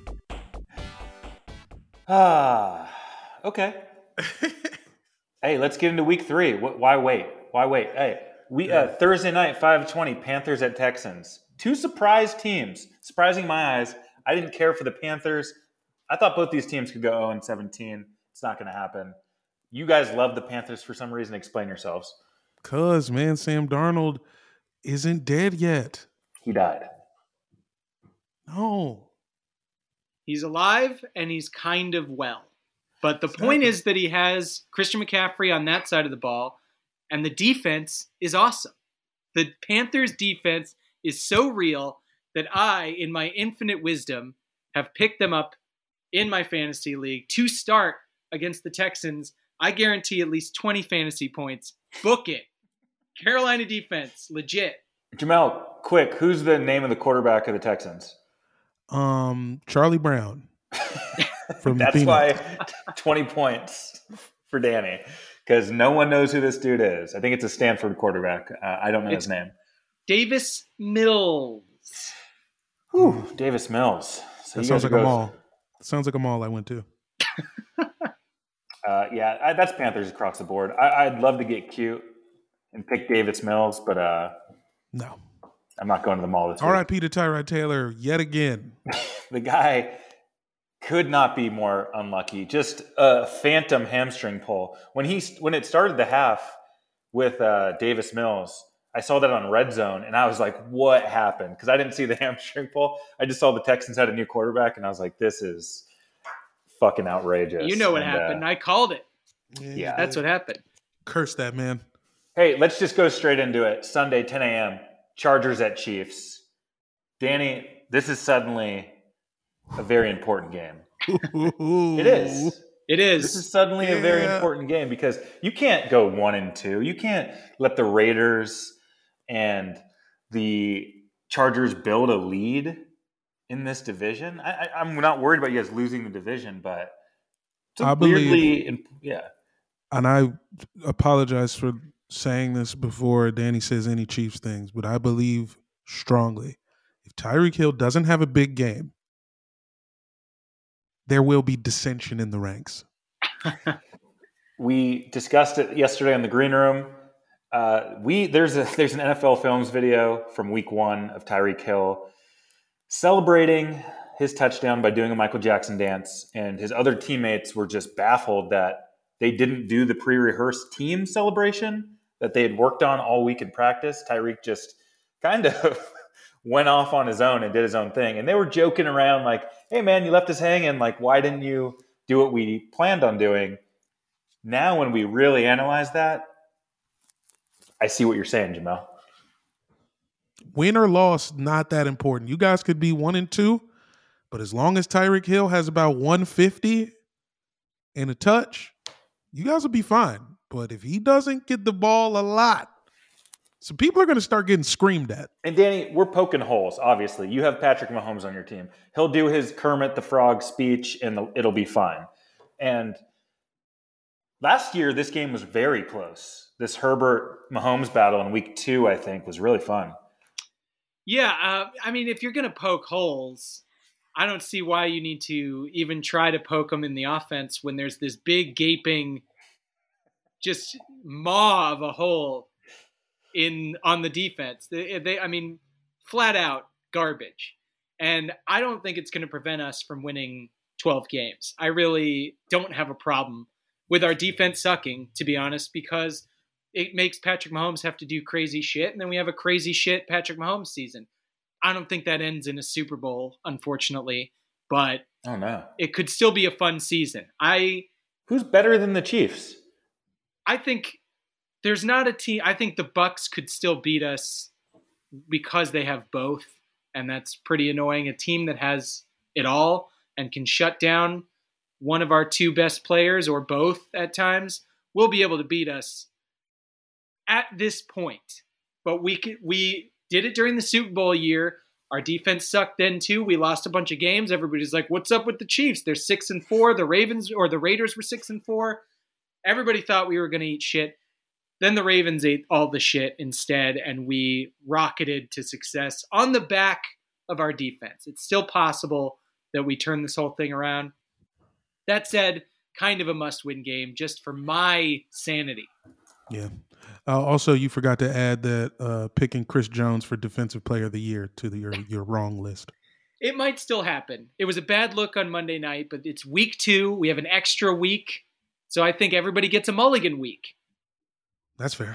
Okay. Hey, let's get into week 3. Why wait? Hey, Thursday night, 5:20, Panthers at Texans. 2 surprise teams. Surprising my eyes. I didn't care for the Panthers. I thought both these teams could go 0-17. It's not going to happen. You guys love the Panthers for some reason. Explain yourselves. Man, Sam Darnold isn't dead yet. He died. No. He's alive and he's kind of well. But the point is that he has Christian McCaffrey on that side of the ball, and the defense is awesome. The Panthers' defense is so real that I, in my infinite wisdom, have picked them up in my fantasy league to start against the Texans. I guarantee at least 20 fantasy points. Book it. Carolina defense, legit. Jamel, quick, who's the name of the quarterback of the Texans? Charlie Brown. From That's why 20 points for Danny, because no one knows who this dude is. I think it's a Stanford quarterback. I don't know his name. Davis Mills. Whew, Davis Mills. So that sounds like a mall. Sounds like a mall I went to. That's Panthers across the board. I'd love to get cute and pick Davis Mills, but no. I'm not going to the mall this week. R.I.P. to Tyrod Taylor yet again. The guy could not be more unlucky. Just a phantom hamstring pull. When it started the half with Davis Mills, I saw that on Red Zone, and I was like, what happened? Because I didn't see the hamstring pull. I just saw the Texans had a new quarterback, and I was like, this is fucking outrageous. You know what happened. I called it. Yeah. That's what happened. Curse that, man. Hey, let's just go straight into it. Sunday, 10 a.m., Chargers at Chiefs. Danny, this is suddenly a very important game. It is. It is. This is suddenly a very important game because you can't go 1-2. You can't let the Raiders and the Chargers build a lead in this division. I'm not worried about you guys losing the division, but I believe, and I apologize for saying this before Danny says any Chiefs things, but I believe strongly if Tyreek Hill doesn't have a big game, there will be dissension in the ranks. We discussed it yesterday in the green room. There's an NFL Films video from week 1 of Tyreek Hill celebrating his touchdown by doing a Michael Jackson dance, and his other teammates were just baffled that they didn't do the pre-rehearsed team celebration that they had worked on all week in practice. Tyreek just kind of went off on his own and did his own thing. And they were joking around like, hey, man, you left us hanging. Like, why didn't you do what we planned on doing? Now, when we really analyze that, I see what you're saying, Jamel. Win or loss, not that important. You guys could be 1-2, but as long as Tyreek Hill has about 150 and a touch, you guys will be fine. But if he doesn't get the ball a lot, so people are going to start getting screamed at. And Danny, we're poking holes, obviously. You have Patrick Mahomes on your team. He'll do his Kermit the Frog speech, and it'll be fine. And last year, this game was very close. This Herbert-Mahomes battle in week 2, I think, was really fun. Yeah, if you're going to poke holes, I don't see why you need to even try to poke them in the offense when there's this big gaping just maw of a hole on the defense. They flat out garbage. And I don't think it's going to prevent us from winning 12 games. I really don't have a problem with our defense sucking, to be honest, because it makes Patrick Mahomes have to do crazy shit, and then we have a crazy shit Patrick Mahomes season. I don't think that ends in a Super Bowl, unfortunately, but it could still be a fun season. Who's better than the Chiefs? I think there's not a team. I think the Bucs could still beat us because they have both, and that's pretty annoying. A team that has it all and can shut down one of our 2 best players or both at times will be able to beat us at this point. But we did it during the Super Bowl year. Our defense sucked then too. We lost a bunch of games. Everybody's like, "What's up with the Chiefs? They're 6-4. The Raiders were 6-4." Everybody thought we were going to eat shit. Then the Ravens ate all the shit instead, and we rocketed to success on the back of our defense. It's still possible that we turn this whole thing around. That said, kind of a must-win game just for my sanity. Yeah. Also, you forgot to add that picking Chris Jones for Defensive Player of the Year to your wrong list. It might still happen. It was a bad look on Monday night, but it's week 2. We have an extra week. So I think everybody gets a mulligan week. That's fair.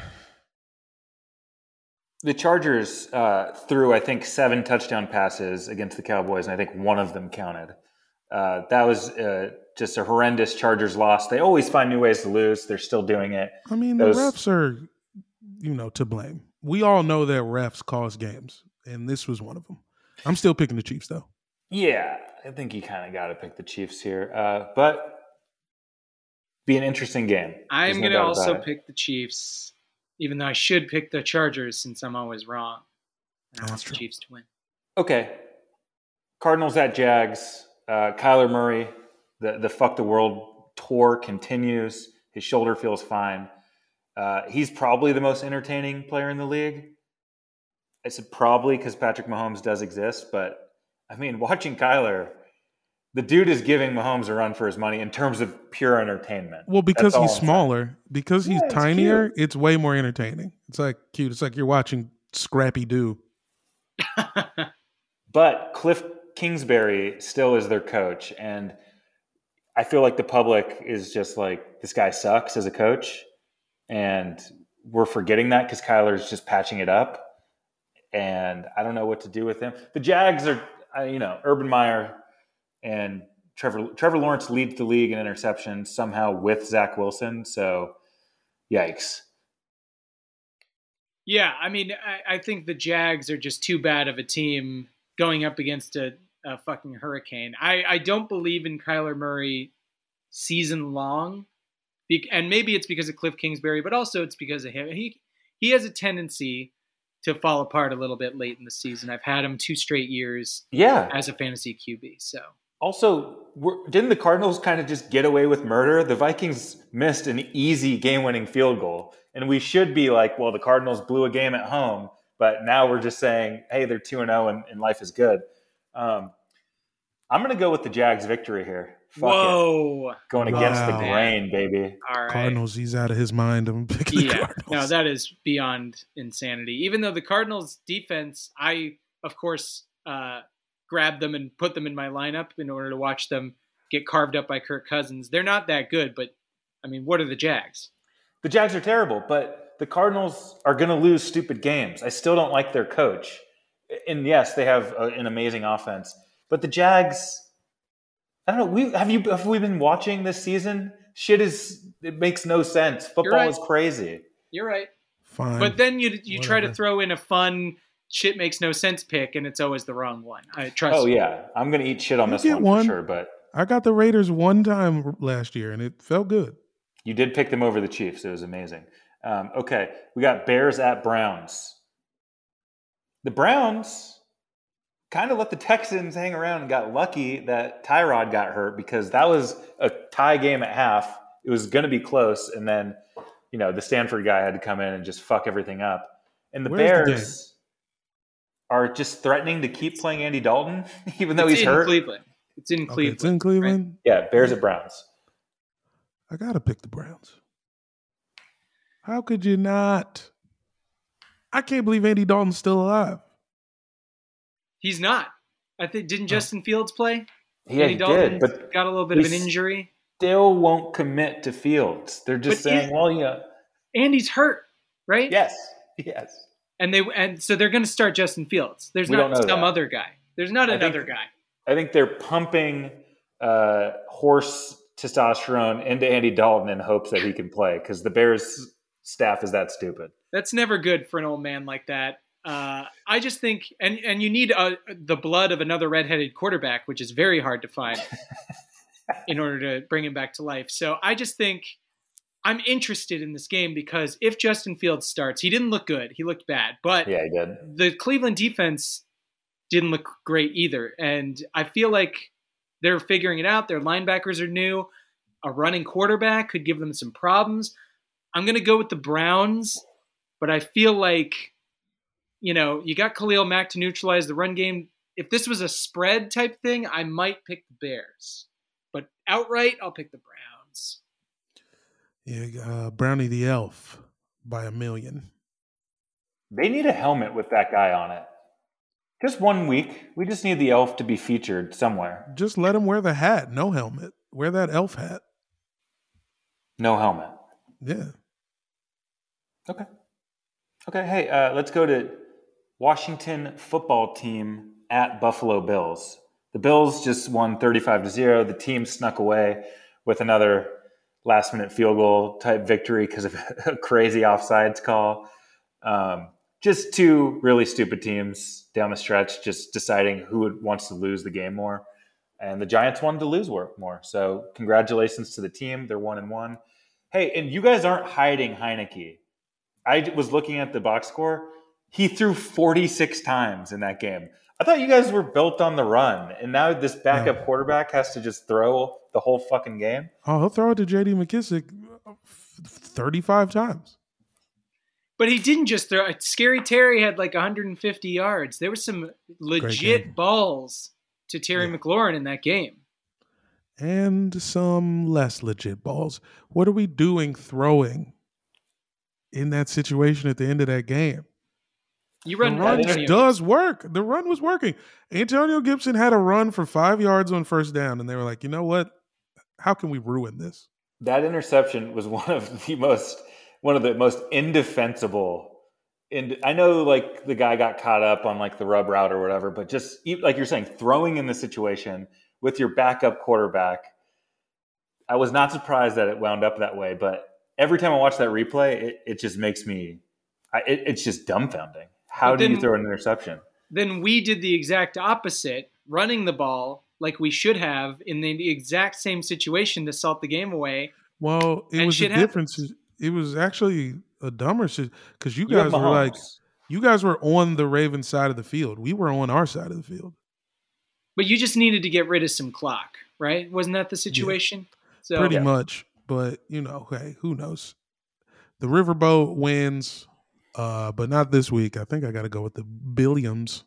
The Chargers threw, I think, 7 touchdown passes against the Cowboys, and I think one of them counted. That was just a horrendous Chargers loss. They always find new ways to lose. They're still doing it. I mean, the refs are, to blame. We all know that refs cause games, and this was one of them. I'm still picking the Chiefs, though. Yeah, I think you kind of got to pick the Chiefs here. But be an interesting game. I'm going to also pick the Chiefs, even though I should pick the Chargers since I'm always wrong. I want the Chiefs to win. Okay. Cardinals at Jags. Kyler Murray, the fuck the world tour continues. His shoulder feels fine. He's probably the most entertaining player in the league. I said probably because Patrick Mahomes does exist, but I mean, watching Kyler, the dude is giving Mahomes a run for his money in terms of pure entertainment. Well, because he's smaller, because he's tinier, it's way more entertaining. It's like cute. It's like you're watching Scrappy Doo. But Cliff Kingsbury still is their coach, and I feel like the public is just like, this guy sucks as a coach, and we're forgetting that because Kyler's just patching it up, and I don't know what to do with him. The Jags are, Urban Meyer and Trevor Lawrence leads the league in interceptions somehow with Zach Wilson, so yikes. Yeah, I mean, I think the Jags are just too bad of a team going up against a fucking hurricane. I don't believe in Kyler Murray season long, and maybe it's because of Cliff Kingsbury, but also it's because of him. He has a tendency to fall apart a little bit late in the season. I've had him 2 straight years as a fantasy QB. So also, didn't the Cardinals kind of just get away with murder? The Vikings missed an easy game-winning field goal, and we should be like, well, the Cardinals blew a game at home, but now we're just saying, hey, they're 2-0 and life is good. I'm going to go with the Jags victory here. Fuck Whoa. it. Going against the grain, baby. All right. Cardinals, he's out of his mind. I'm picking the Cardinals. No, that is beyond insanity. Even though the Cardinals defense, I, of course, grabbed them and put them in my lineup in order to watch them get carved up by Kirk Cousins. They're not that good, but, I mean, what are the Jags? The Jags are terrible, but the Cardinals are going to lose stupid games. I still don't like their coach. And yes, they have an amazing offense. But the Jags, I don't know. Have we been watching this season? It makes no sense. Football is crazy. You're right. Fine. But then you try to throw in a fun shit makes no sense pick, and it's always the wrong one. I trust. Oh yeah, I'm gonna eat shit on this one for sure. But I got the Raiders one time last year, and it felt good. You did pick them over the Chiefs. It was amazing. Okay, we got Bears at Browns. The Browns kind of let the Texans hang around and got lucky that Tyrod got hurt because that was a tie game at half. It was going to be close, and then the Stanford guy had to come in and just fuck everything up. And the Bears are just threatening to keep playing Andy Dalton, even though he's hurt. Cleveland. It's in Cleveland. It's in Cleveland? Right? Yeah, Bears at Browns. I got to pick the Browns. How could you not? I can't believe Andy Dalton's still alive. He's not. I think didn't Justin Fields play? Yeah, Andy Dalton did, but got a little bit of an injury. Still won't commit to Fields. They're just saying, Andy's hurt, right? Yes. And so they're going to start Justin Fields. There's not some other guy. There's not another guy. I think they're pumping horse testosterone into Andy Dalton in hopes that he can play because the Bears staff is that stupid. That's never good for an old man like that. I just think, and you need the blood of another redheaded quarterback, which is very hard to find in order to bring him back to life. So I just think I'm interested in this game because if Justin Fields starts, he didn't look good. He looked bad, but yeah, he did. The Cleveland defense didn't look great either. And I feel like they're figuring it out. Their linebackers are new. A running quarterback could give them some problems. I'm going to go with the Browns, but I feel like, you got Khalil Mack to neutralize the run game. If this was a spread type thing, I might pick the Bears. But outright, I'll pick the Browns. Yeah, Brownie the Elf by 1 million. They need a helmet with that guy on it. Just 1 week. We just need the elf to be featured somewhere. Just let him wear the hat. No helmet. Wear that elf hat. No helmet. Yeah. Okay. Hey, let's go to Washington football team at Buffalo Bills. The Bills just won 35-0. The team snuck away with another last-minute field goal type victory because of a crazy offsides call. Just two really stupid teams down the stretch, just deciding who wants to lose the game more. And the Giants wanted to lose more. So congratulations to the team. They're 1-1. Hey, and you guys aren't hiding Heineke. I was looking at the box score. He threw 46 times in that game. I thought you guys were built on the run, and now this backup quarterback has to just throw the whole fucking game? Oh, he'll throw it to J.D. McKissick 35 times. But he didn't just throw. Scary Terry had like 150 yards. There were some legit balls to Terry McLaurin in that game. And some less legit balls. What are we doing throwing in that situation at the end of that game? You run the run does work. The run was working. Antonio Gibson had a run for 5 yards on first down, and they were like, you know what? How can we ruin this? That interception was one of the most indefensible. And I know like the guy got caught up on like the rub route or whatever, but just like you're saying, throwing in the situation with your backup quarterback, I was not surprised that it wound up that way. But every time I watch that replay, it just makes me, it's just dumbfounding. How do you throw an interception? Then we did the exact opposite, running the ball like we should have in the exact same situation to salt the game away. Well, it was a difference. It was actually a dumber shit because you guys were like, you guys were on the Ravens side of the field. We were on our side of the field. But you just needed to get rid of some clock, right? Wasn't that the situation? Yeah, pretty much. But, hey, who knows? The Riverboat wins, but not this week. I think I got to go with the Billiams.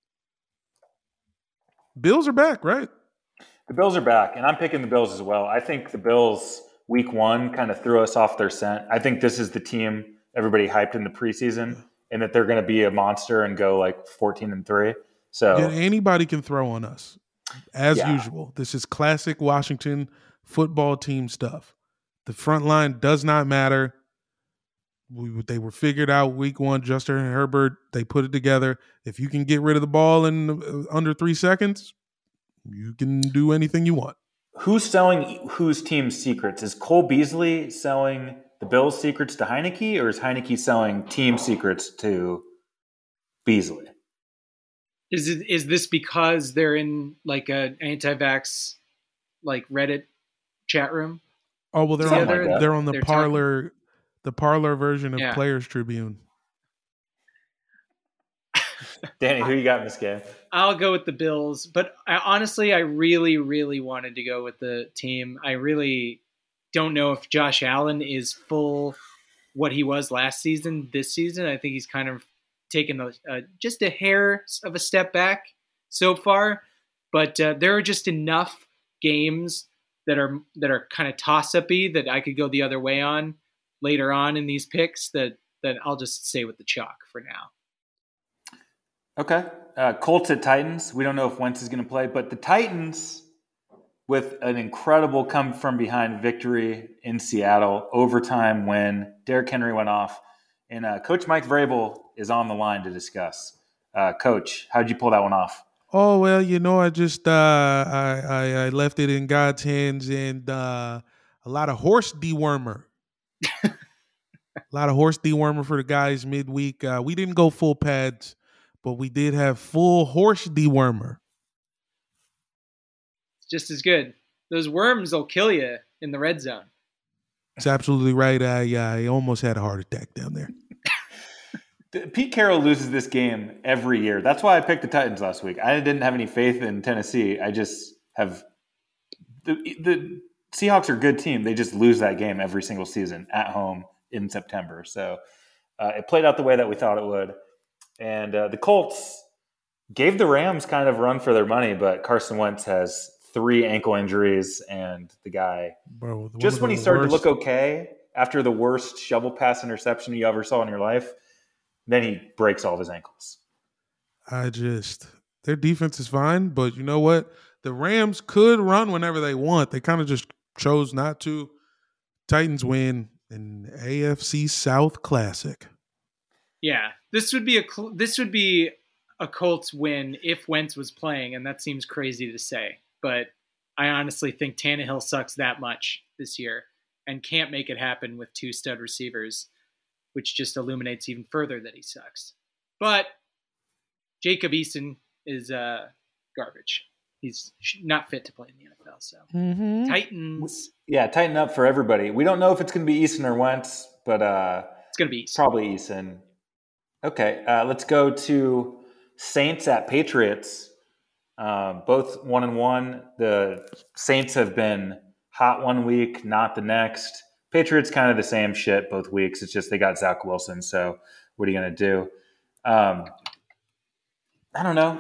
Bills are back, right? The Bills are back, and I'm picking the Bills as well. I think the Bills, week one, kind of threw us off their scent. I think this is the team everybody hyped in the preseason, and that they're going to be a monster and go like 14-3. So anybody can throw on us, as usual. This is classic Washington football team stuff. The front line does not matter. They were figured out week one. Justin Herbert, they put it together. If you can get rid of the ball in under 3 seconds, you can do anything you want. Who's selling whose team's secrets? Is Cole Beasley selling the Bills' secrets to Heineke, or is Heineke selling team secrets to Beasley? Is this because they're in like an anti-vax like Reddit chat room? Oh well, they're on the parlor. The parlor version of Players Tribune. Danny, who you got in this game? I'll go with the Bills, but honestly, I really, really wanted to go with the team. I really don't know if Josh Allen is full what he was last season. This season, I think he's kind of taken just a hair of a step back so far. But there are just enough games that are kind of toss-up-y that I could go the other way on later on in these picks that I'll just stay with the chalk for now. Okay. Colts at Titans. We don't know if Wentz is going to play, but the Titans, with an incredible come-from-behind victory in Seattle, overtime win, Derrick Henry went off, and Coach Mike Vrabel is on the line to discuss. Coach, how'd you pull that one off? Oh, well, I just I left it in God's hands, and a lot of horse dewormer. A lot of horse dewormer for the guys midweek. We didn't go full pads, but we did have full horse dewormer. Just as good. Those worms will kill you in the red zone. That's absolutely right. I almost had a heart attack down there. Pete Carroll loses this game every year. That's why I picked the Titans last week. I didn't have any faith in Tennessee. I just have the Seahawks are a good team. They just lose that game every single season at home in September. So it played out the way that we thought it would. And the Colts gave the Rams kind of run for their money, but Carson Wentz has 3 ankle injuries, and the guy, just when he started to look okay after the worst shovel pass interception you ever saw in your life, then he breaks all of his ankles. Their defense is fine, but you know what? The Rams could run whenever they want. They kind of just chose not to. Titans win an AFC South Classic. Yeah, this would be a Colts win if Wentz was playing, and that seems crazy to say, but I honestly think Tannehill sucks that much this year and can't make it happen with 2 stud receivers, which just illuminates even further that he sucks. But Jacob Eason is garbage. He's not fit to play in the NFL. So Titans. Yeah, tighten up for everybody. We don't know if it's going to be Eason or Wentz, but it's going to be Eason. Probably Eason. Okay, let's go to Saints at Patriots. Both 1-1. The Saints have been hot one week, not the next. Patriots kind of the same shit both weeks. It's just they got Zach Wilson, so what are you going to do? I don't know.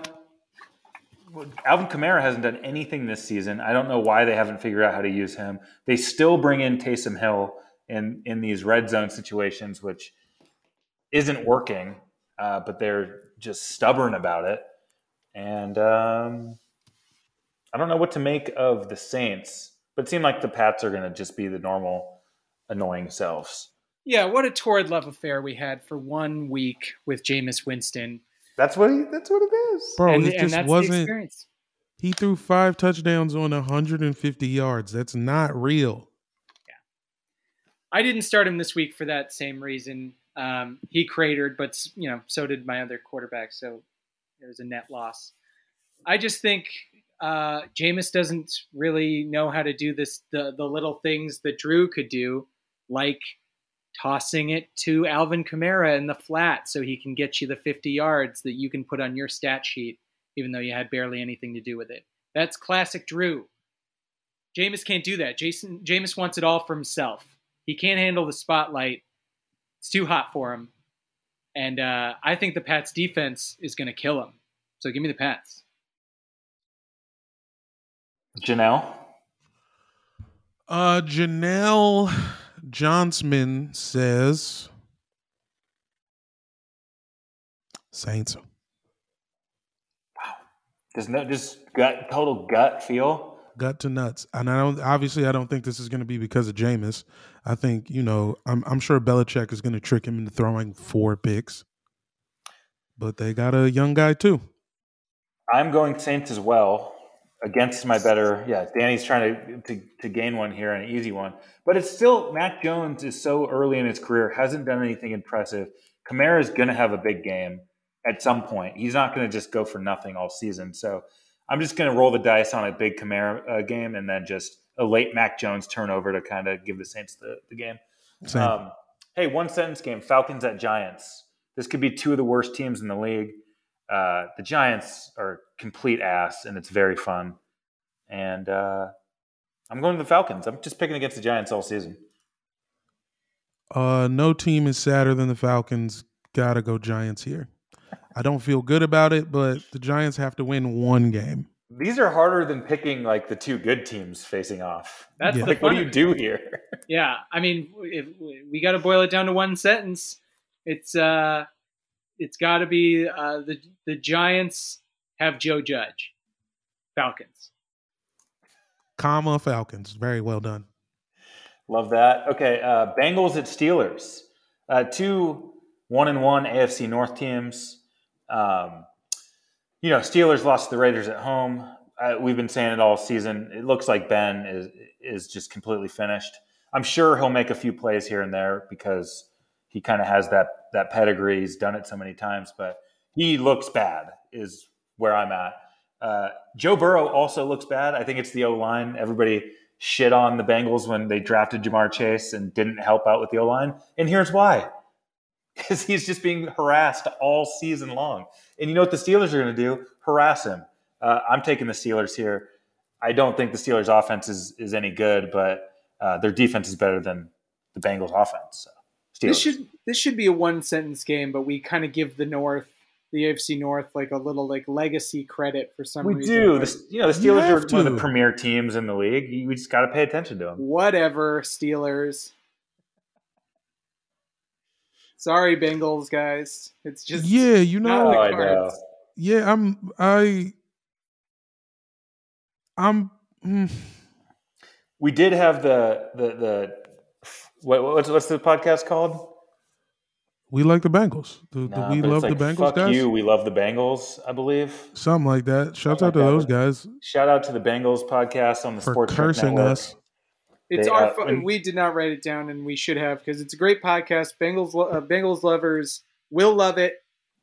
Alvin Kamara hasn't done anything this season. I don't know why they haven't figured out how to use him. They still bring in Taysom Hill in these red zone situations, which isn't working, but they're just stubborn about it. And I don't know what to make of the Saints, but it seemed like the Pats are going to just be the normal annoying selves. Yeah, what a torrid love affair we had for 1 week with Jameis Winston. That's what it is. Bro, and it just that's wasn't. the experience. He threw 5 touchdowns on 150 yards. That's not real. Yeah. I didn't start him this week for that same reason. He cratered, but so did my other quarterback, so it was a net loss. I just think Jameis doesn't really know how to do this, the little things that Drew could do, like tossing it to Alvin Kamara in the flat so he can get you the 50 yards that you can put on your stat sheet, even though you had barely anything to do with it. That's classic Drew. Jameis can't do that. Jameis wants it all for himself. He can't handle the spotlight. It's too hot for him. And I think the Pats defense is going to kill him. So give me the Pats. Janelle? Janelle Johnsman says Saints. Wow. Just total gut feel? Gut to nuts. And I don't think this is going to be because of Jameis. I think, I'm sure Belichick is going to trick him into throwing 4 picks. But they got a young guy too. I'm going Saints as well. Against my better, Danny's trying to gain one here, an easy one. But it's still, Mac Jones is so early in his career, hasn't done anything impressive. Kamara is going to have a big game at some point. He's not going to just go for nothing all season. So I'm just going to roll the dice on a big Kamara game and then just a late Mac Jones turnover to kind of give the Saints the game. Hey, 1-sentence game, Falcons at Giants. This could be 2 of the worst teams in the league. The Giants are complete ass, and it's very fun. And I'm going to the Falcons. I'm just picking against the Giants all season. No team is sadder than the Falcons. Gotta go Giants here. I don't feel good about it, but the Giants have to win 1 game. These are harder than picking like the 2 good teams facing off. That's Yeah. Like, what do you do here? Yeah, I mean, if we got to boil it down to 1 sentence. It's got to be the Giants have Joe Judge. Falcons. Falcons. Very well done. Love that. Okay, Bengals at Steelers. 2 1-1 AFC North teams. Steelers lost to the Raiders at home. We've been saying it all season. It looks like Ben is just completely finished. I'm sure he'll make a few plays here and there because he kind of has that pedigree. He's done it so many times, but he looks bad is where I'm at. Joe Burrow also looks bad. I think it's the O-line. Everybody shit on the Bengals when they drafted Jamar Chase and didn't help out with the O-line. And here's why. Because he's just being harassed all season long. And you know what the Steelers are going to do? Harass him. I'm taking the Steelers here. I don't think the Steelers' offense is any good, but their defense is better than the Bengals' offense. So, This should be a 1-sentence game, but we kind of give the AFC North, like a little like legacy credit for some reason. We do. The Steelers are one of the premier teams in the league. We just got to pay attention to them. Whatever, Steelers. Sorry, Bengals guys. It's just not I the cards. know. Yeah, I'm. We did have the what's the podcast called? We like the Bengals. Do Nah, we but love it's the like, Bengals, fuck guys? you, we love the Bengals, I believe. Something like that. Shouts Something out to like that, those but guys shout out to the Bengals podcast on the for Sports Truck cursing Network. us. It's They, our when- we did not write it down, and we should have, because it's a great podcast. Bengals lovers will love it,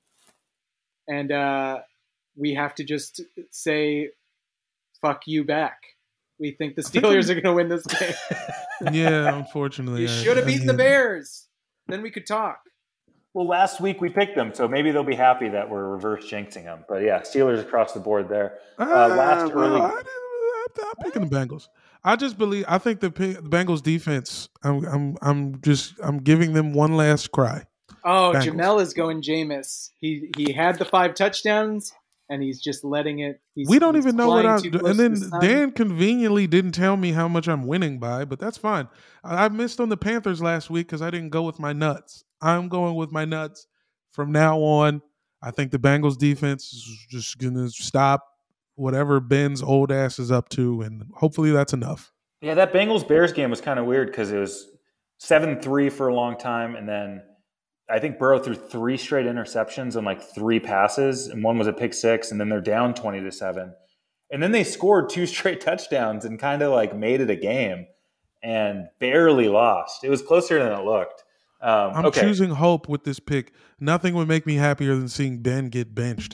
and we have to just say "fuck you" back. We think the Steelers are going to win this game. Yeah, unfortunately. You should have beaten the Bears. Then we could talk. Well, last week we picked them, so maybe they'll be happy that we're reverse jinxing them. But yeah, Steelers across the board there. Last early. I'm picking the Bengals. I think the Bengals defense. I'm giving them one last cry. Oh, Bengals. Jamel is going Jameis. He had the 5 touchdowns, and he's just letting it. We don't even know what I'm doing. doing. And then Dan conveniently didn't tell me how much I'm winning by, but that's fine. I missed on the Panthers last week because I didn't go with my nuts. I'm going with my nuts from now on. I think the Bengals defense is just going to stop whatever Ben's old ass is up to, and hopefully that's enough. Yeah, that Bengals-Bears game was kind of weird because it was 7-3 for a long time, and then I think Burrow threw 3 straight interceptions and like 3 passes, and one was a pick 6, and then they're down 20-7. And then they scored 2 straight touchdowns and kind of like made it a game and barely lost. It was closer than it looked. I'm choosing hope with this pick. Nothing would make me happier than seeing Ben get benched.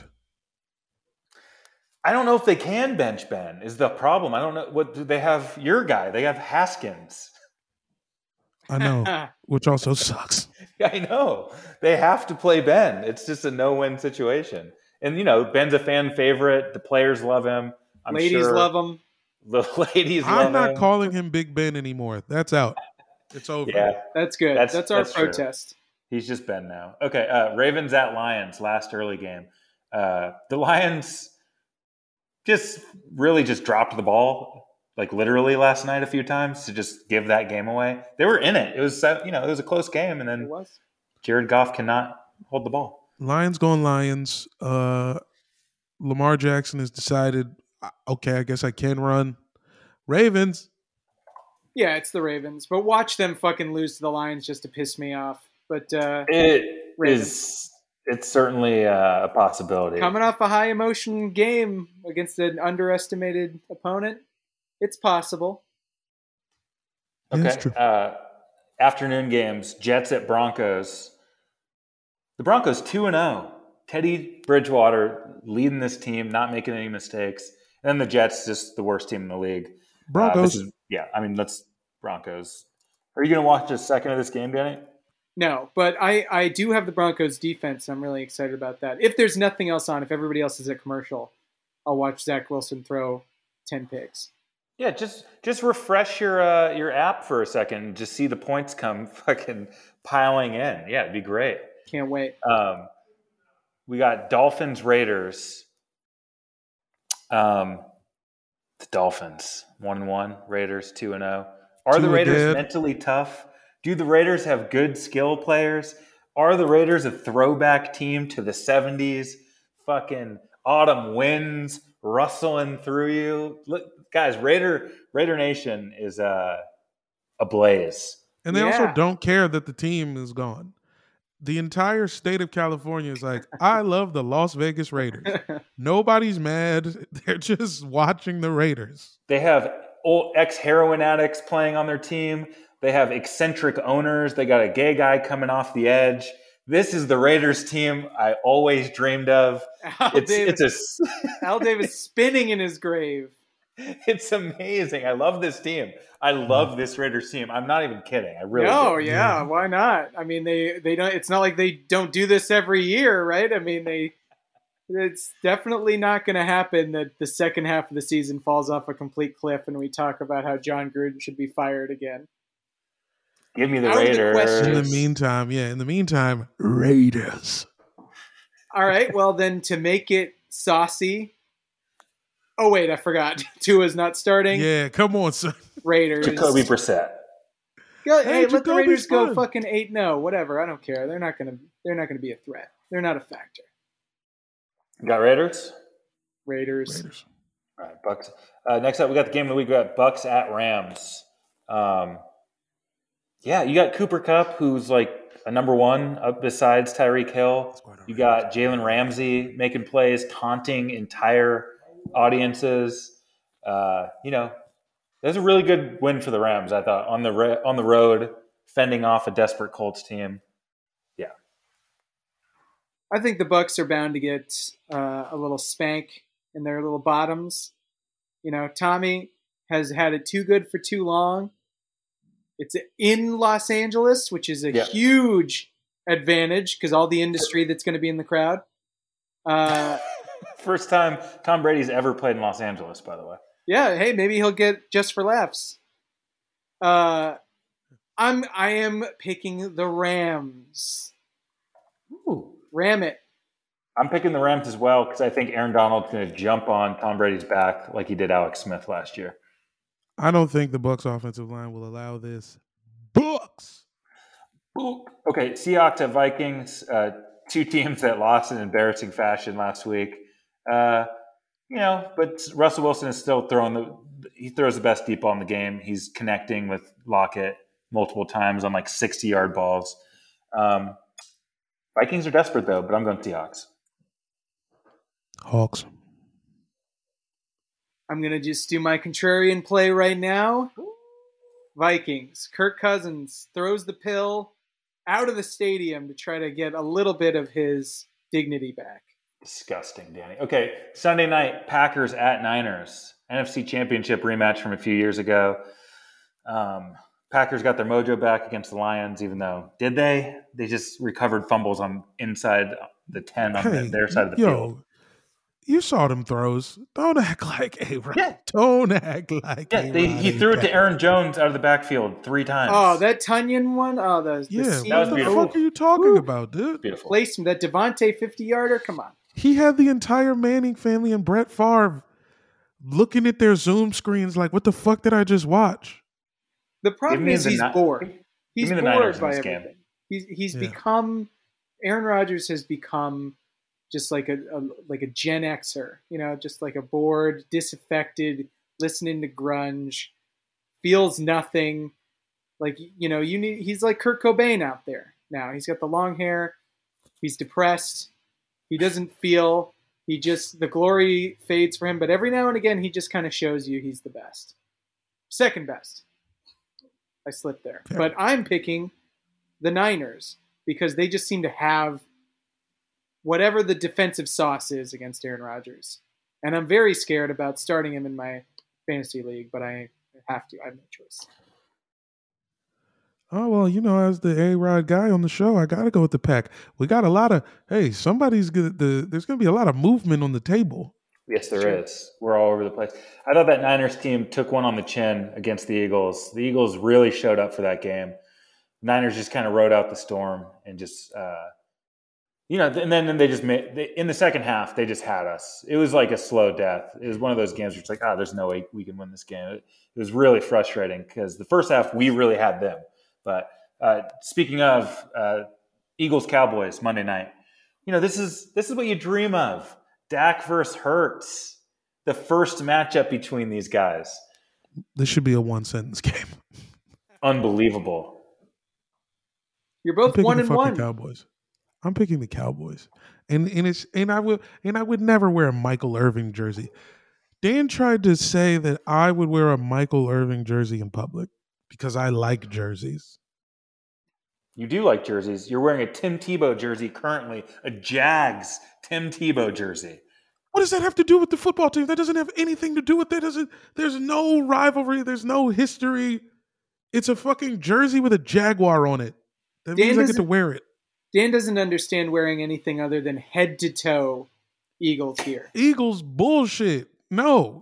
I don't know if they can bench Ben is the problem. I don't know. What do they have? Your guy. They have Haskins. I know, which also sucks. I know. They have to play Ben. It's just a no-win situation. And, Ben's a fan favorite. The players love him. Ladies love him. The ladies love him. I'm not calling him Big Ben anymore. That's out. It's over. Yeah. That's good. That's our protest. True. He's just Ben now. Okay, Ravens at Lions, last early game. The Lions just dropped the ball, like literally last night a few times to just give that game away. They were in it. It was, it was a close game, and then Jared Goff cannot hold the ball. Lions going Lions. Lamar Jackson has decided, okay, I guess I can run. Ravens. Yeah, it's the Ravens, but watch them fucking lose to the Lions just to piss me off. But it's certainly a possibility. Coming off a high emotion game against an underestimated opponent, it's possible. Okay. That's true. Afternoon games, Jets at Broncos. The Broncos 2-0. Teddy Bridgewater leading this team, not making any mistakes. And then the Jets, just the worst team in the league. Broncos. That's Broncos. Are you going to watch a second of this game, Danny? No, but I do have the Broncos defense. I'm really excited about that. If there's nothing else on, if everybody else is a commercial, I'll watch Zach Wilson throw 10 picks. Yeah, just refresh your app for a second and just see the points come fucking piling in. Yeah, it'd be great. Can't wait. We got Dolphins Raiders. The Dolphins 1-1, Raiders 2-0. Are the Raiders mentally tough? Do the Raiders have good skill players? Are the Raiders a throwback team to the 70s? Fucking autumn winds rustling through you. Look, guys, Raider Nation is ablaze. And they also don't care that the team is gone. The entire state of California is like, I love the Las Vegas Raiders. Nobody's mad. They're just watching the Raiders. They have old ex-heroin addicts playing on their team. They have eccentric owners. They got a gay guy coming off the edge. This is the Raiders team I always dreamed of. Al Davis spinning in his grave. It's amazing. I love this team. I love this Raiders team. I'm not even kidding. I really do. Yeah. Why not? I mean, they don't. It's not like they don't do this every year, right? I mean, it's definitely not going to happen that the second half of the season falls off a complete cliff and we talk about how John Gruden should be fired again. Give me the Raiders. In the meantime, Raiders. All right. Well, then to make it saucy. Oh, wait, I forgot. Tua's not starting. Yeah, come on, son. Raiders. Jacoby Brissett. Hey, let the Raiders go fucking 8-0. Whatever. I don't care. They're not gonna be a threat. They're not a factor. You got Raiders? Raiders. All right, Bucks. Next up, we got the game of the week. We got Bucks at Rams. You got Cooper Kupp, who's like a number one besides Tyreek Hill. You got Jalen Ramsey making plays, taunting entire audiences. You know, that's a really good win for the Rams, I thought, on the road, fending off a desperate Colts team. Yeah. I think the Bucs are bound to get a little spank in their little bottoms. You know, Tommy has had it too good for too long. It's in Los Angeles, which is a huge advantage because all the industry that's going to be in the crowd. First time Tom Brady's ever played in Los Angeles, by the way. Yeah, hey, maybe he'll get just for laughs. I am picking the Rams. Ooh. Ram it. I'm picking the Rams as well because I think Aaron Donald's going to jump on Tom Brady's back like he did Alex Smith last year. I don't think the Bucs offensive line will allow this. Bucs. Okay, Seahawks at Vikings, two teams that lost in embarrassing fashion last week. You know, but Russell Wilson is still he throws the best deep ball in the game. He's connecting with Lockett multiple times on like 60-yard balls. Vikings are desperate though, but I'm going Seahawks. Hawks. I'm going to just do my contrarian play right now. Vikings. Kirk Cousins throws the pill out of the stadium to try to get a little bit of his dignity back. Disgusting, Danny. Okay, Sunday night, Packers at Niners. NFC Championship rematch from a few years ago. Packers got their mojo back against the Lions, even though, did they? They just recovered fumbles on inside the 10 on their side of the field. You saw them throws. Don't act like A-Rod. Yeah. Don't act like A-Rod. He threw it to Aaron Jones out of the backfield 3 times. Oh, that Tunyon one? Oh, that was beautiful. What the fuck are you talking about, dude? Beautiful. Placement, that Devontae 50-yarder? Come on. He had the entire Manning family and Brett Favre looking at their Zoom screens like, what the fuck did I just watch? The problem is he's bored. He's bored by everything. Game. He's become – Aaron Rodgers has become – just like a Gen Xer, you know, just like a bored, disaffected, listening to grunge, feels nothing. Like, you know, he's like Kurt Cobain out there now. He's got the long hair. He's depressed. He doesn't feel. The glory fades for him. But every now and again, he just kind of shows you he's the best. Second best. I slipped there. Fair. But I'm picking the Niners because they just seem to have whatever the defensive sauce is against Aaron Rodgers. And I'm very scared about starting him in my fantasy league, but I have to. I have no choice. Oh, well, you know, as the A-Rod guy on the show, I got to go with the Pack. We got a lot of, there's going to be a lot of movement on the table. Yes, there is. We're all over the place. I thought that Niners team took one on the chin against the Eagles. The Eagles really showed up for that game. Niners just kind of rode out the storm and just, you know, and then they just in the second half, they just had us. It was like a slow death. It was one of those games where it's like, there's no way we can win this game. It was really frustrating because the first half, we really had them. But speaking of Eagles-Cowboys Monday night, you know, this is what you dream of. Dak versus Hurts, the first matchup between these guys. This should be a one-sentence game. Unbelievable. You're both 1-1. Cowboys. I'm picking the Cowboys, and I would never wear a Michael Irving jersey. Dan tried to say that I would wear a Michael Irving jersey in public because I like jerseys. You do like jerseys. You're wearing a Tim Tebow jersey currently, a Jags Tim Tebow jersey. What does that have to do with the football team? That doesn't have anything to do with that. There's no rivalry. There's no history. It's a fucking jersey with a Jaguar on it. That means I get to wear it. Dan doesn't understand wearing anything other than head-to-toe Eagles gear. Eagles bullshit. No.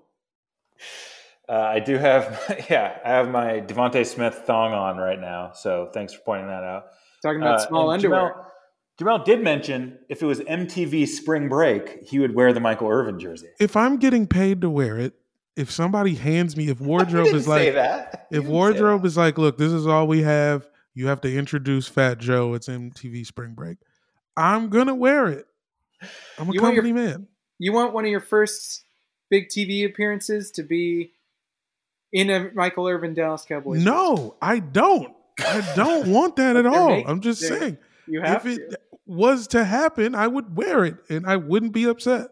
I do have, I have my Devontae Smith thong on right now, so thanks for pointing that out. Talking about small underwear. Jamel did mention if it was MTV Spring Break, he would wear the Michael Irvin jersey. If I'm getting paid to wear it, if somebody hands me, if wardrobe is like, if wardrobe is like, look, this is all we have. You have to introduce Fat Joe. It's MTV Spring Break. I'm going to wear it. I'm a company man. You want one of your first big TV appearances to be in a Michael Irvin Dallas Cowboys? No, I don't. I don't want that at But they're all. making- I'm just they're- saying. You have If it to. was to happen, I would wear it and I wouldn't be upset.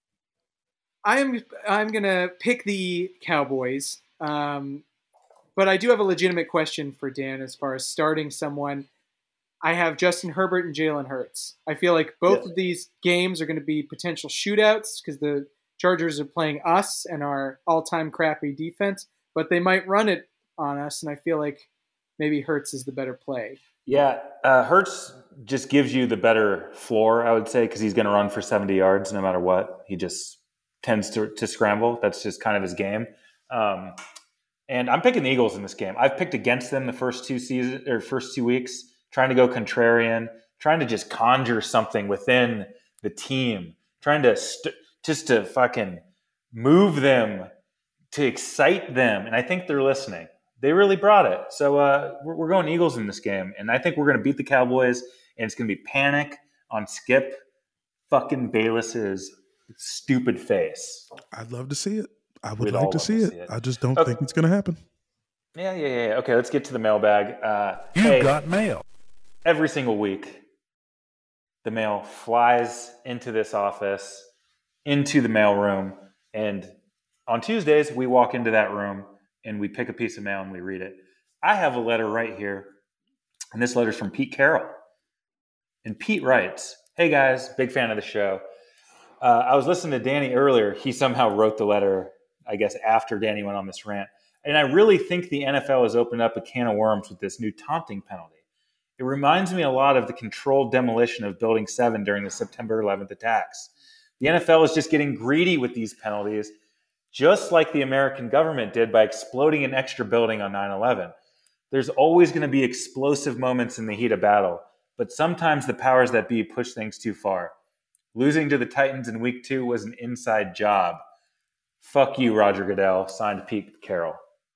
I'm gonna pick the Cowboys, but I do have a legitimate question for Dan as far as starting someone. I have Justin Herbert and Jalen Hurts. I feel like both of these games are going to be potential shootouts because the Chargers are playing us and our all-time crappy defense, but they might run it on us, and I feel like maybe Hurts is the better play. Yeah, Hurts just gives you the better floor, I would say, because he's going to run for 70 yards no matter what. He just tends to scramble. That's just kind of his game. And I'm picking the Eagles in this game. I've picked against them the first 2 weeks, trying to go contrarian, trying to just conjure something within the team, trying to just to fucking move them, to excite them. And I think they're listening. They really brought it. So we're going Eagles in this game. And I think we're going to beat the Cowboys. And it's going to be panic on Skip fucking Bayless's stupid face. I'd love to see it. I would We'd like all to love see to it. see it. I just don't Okay. think it's going to happen. Yeah. Okay, let's get to the mailbag. You got mail. Every single week, the mail flies into this office, into the mail room. And on Tuesdays, we walk into that room and we pick a piece of mail and we read it. I have a letter right here. And this letter's from Pete Carroll. And Pete writes, "Hey guys, big fan of the show. I was listening to Danny earlier. He somehow wrote the letter, I guess, after Danny went on this rant. And I really think the NFL has opened up a can of worms with this new taunting penalty. It reminds me a lot of the controlled demolition of Building 7 during the September 11th attacks. The NFL is just getting greedy with these penalties, just like the American government did by exploding an extra building on 9/11. There's always going to be explosive moments in the heat of battle, but sometimes the powers that be push things too far. Losing to the Titans in week 2 was an inside job. Fuck you, Roger Goodell." Signed, Pete Carroll.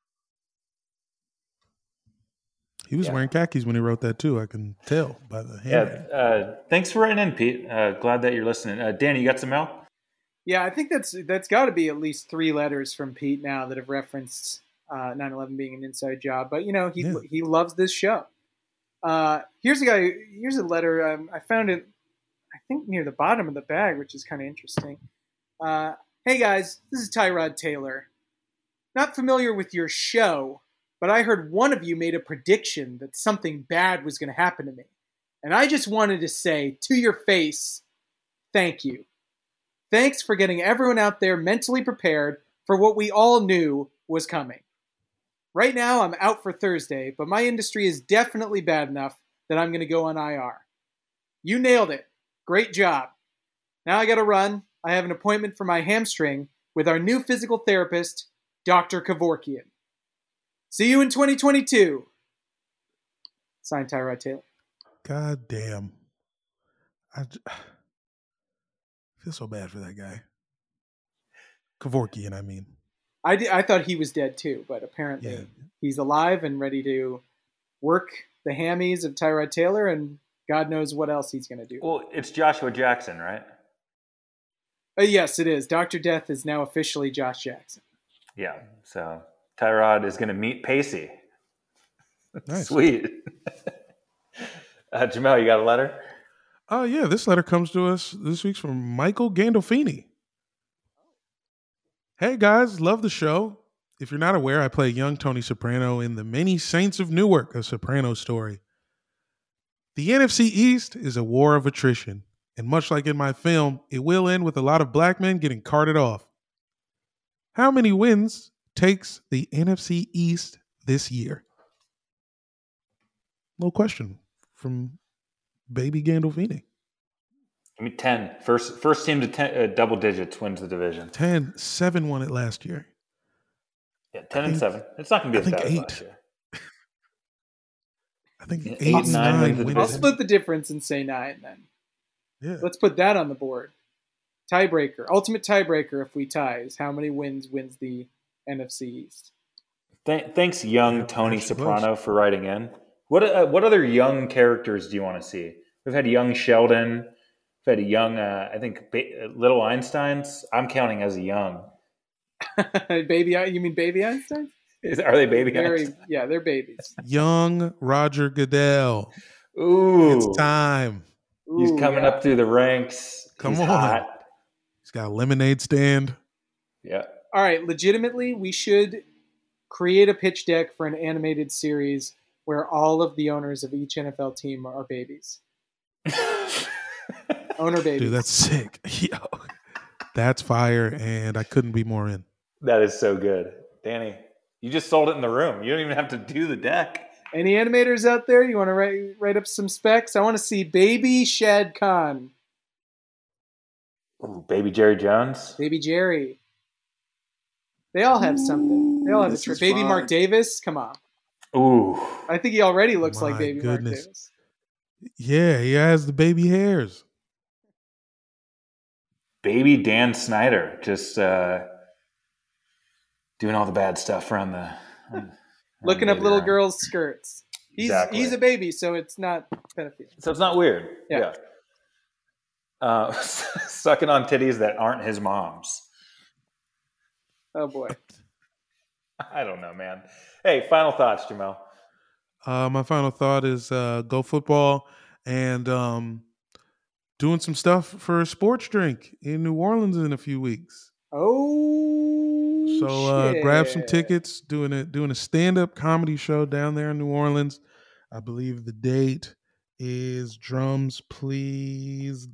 He was wearing khakis when he wrote that too. I can tell by the handwriting. Thanks for writing in, Pete. Glad that you're listening. Danny, you got some mail? Yeah, I think that's got to be at least 3 letters from Pete now that have referenced 9/11 being an inside job. But he loves this show. Here's a letter. I found it, I think, near the bottom of the bag, which is kind of interesting. Hey guys, this is Tyrod Taylor. Not familiar with your show, but I heard one of you made a prediction that something bad was going to happen to me. And I just wanted to say to your face, thank you. Thanks for getting everyone out there mentally prepared for what we all knew was coming. Right now, I'm out for Thursday, but my industry is definitely bad enough that I'm going to go on IR. You nailed it. Great job. Now I got to run. I have an appointment for my hamstring with our new physical therapist, Dr. Kevorkian. See you in 2022. Signed, Tyrod Taylor. God damn. I feel so bad for that guy. Kevorkian, I mean. I thought he was dead too, but apparently he's alive and ready to work the hammies of Tyrod Taylor, and God knows what else he's going to do. Well, it's Joshua Jackson, right? Yes, it is. Dr. Death is now officially Josh Jackson. Yeah. So Tyrod is going to meet Pacey. Nice. Sweet. Jamel, you got a letter? Oh, yeah. This letter comes to us this week's from Michael Gandolfini. Hey, guys. Love the show. If you're not aware, I play young Tony Soprano in The Many Saints of Newark, a Soprano story. The NFC East is a war of attrition, and much like in my film, it will end with a lot of black men getting carted off. How many wins takes the NFC East this year? No question from baby Gandolfini. I mean, 10. First team to double digits wins the division. 10-7 won it last year. Yeah, 10-7. It's not going to be as bad as last year. I think Yeah, 8-9 wins the wins. I'll division. split the difference and say 9 then. Yeah. Let's put that on the board. Tiebreaker. Ultimate tiebreaker if we tie is how many wins the NFC East. Thanks, young Tony actually Soprano, for writing in. What other young characters do you want to see? We've had young Sheldon. We've had a young, I think, Little Einsteins. I'm counting as a young. You mean Baby Einstein? Are they baby Very, guys? yeah, they're babies. Young Roger Goodell. Ooh, It's time. He's Ooh, coming yeah. up through the ranks. Come He's on. hot. He's got a lemonade stand. Yeah. All right, legitimately, we should create a pitch deck for an animated series where all of the owners of each NFL team are babies. Owner babies. Dude, that's sick. Yo, that's fire, and I couldn't be more in. That is so good. Danny, you just sold it in the room. You don't even have to do the deck. Any animators out there? You want to write up some specs? I want to see Baby Shad Khan. Ooh, baby Jerry Jones. Baby Jerry. They all have something. They all have a This trip. is Baby fun. Mark Davis. Come on. Ooh. I think he already looks My like Baby goodness. Mark Davis. Yeah, he has the baby hairs. Baby Dan Snyder. Just doing all the bad stuff around the... Looking up baby little arm. girls' skirts. Exactly. He's a baby, so it's not pedophilia. So it's not weird. Yeah. Sucking on titties that aren't his mom's. Oh boy. I don't know, man. Hey, final thoughts, Jamel. My final thought is go football and doing some stuff for a sports drink in New Orleans in a few weeks. Oh. So grab some shit. tickets. Doing a stand-up comedy show down there in New Orleans. I believe the date is drums, please.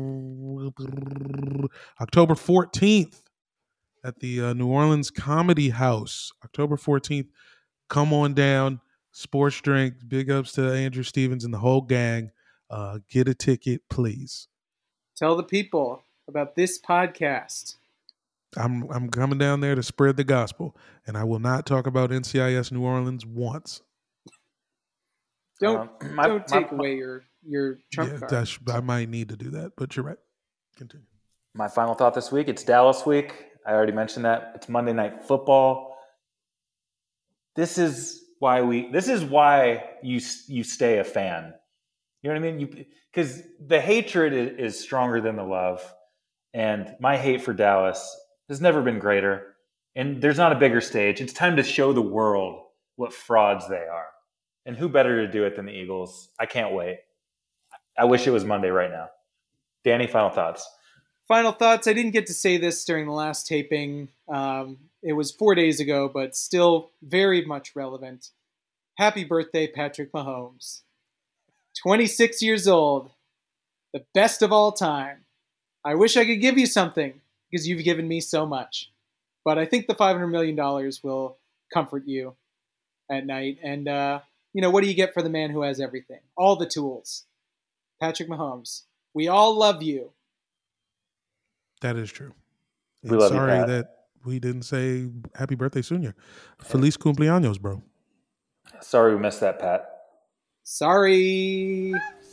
October 14th at the New Orleans Comedy House. October 14th. Come on down. Sports drink. Big ups to Andrew Stevens and the whole gang. Get a ticket, please. Tell the people about this podcast. I'm coming down there to spread the gospel, and I will not talk about NCIS New Orleans once. Don't take away your trump Yeah, card. I might need to do that, but you're right. Continue. My final thought this week, it's Dallas week. I already mentioned that. It's Monday Night Football. This is why you stay a fan. You know what I mean? Because the hatred is stronger than the love. And my hate for Dallas has never been greater. And there's not a bigger stage. It's time to show the world what frauds they are. And who better to do it than the Eagles? I can't wait. I wish it was Monday right now. Danny, final thoughts. Final thoughts. I didn't get to say this during the last taping. It was 4 days ago, but still very much relevant. Happy birthday, Patrick Mahomes. 26 years old. The best of all time. I wish I could give you something because you've given me so much. But I think the $500 million will comfort you at night. And, what do you get for the man who has everything? All the tools. Patrick Mahomes. We all love you. That is true. We And love you, sorry Pat. that we didn't say happy birthday sooner. Feliz cumpleaños, bro. Sorry we missed that, Pat. Sorry.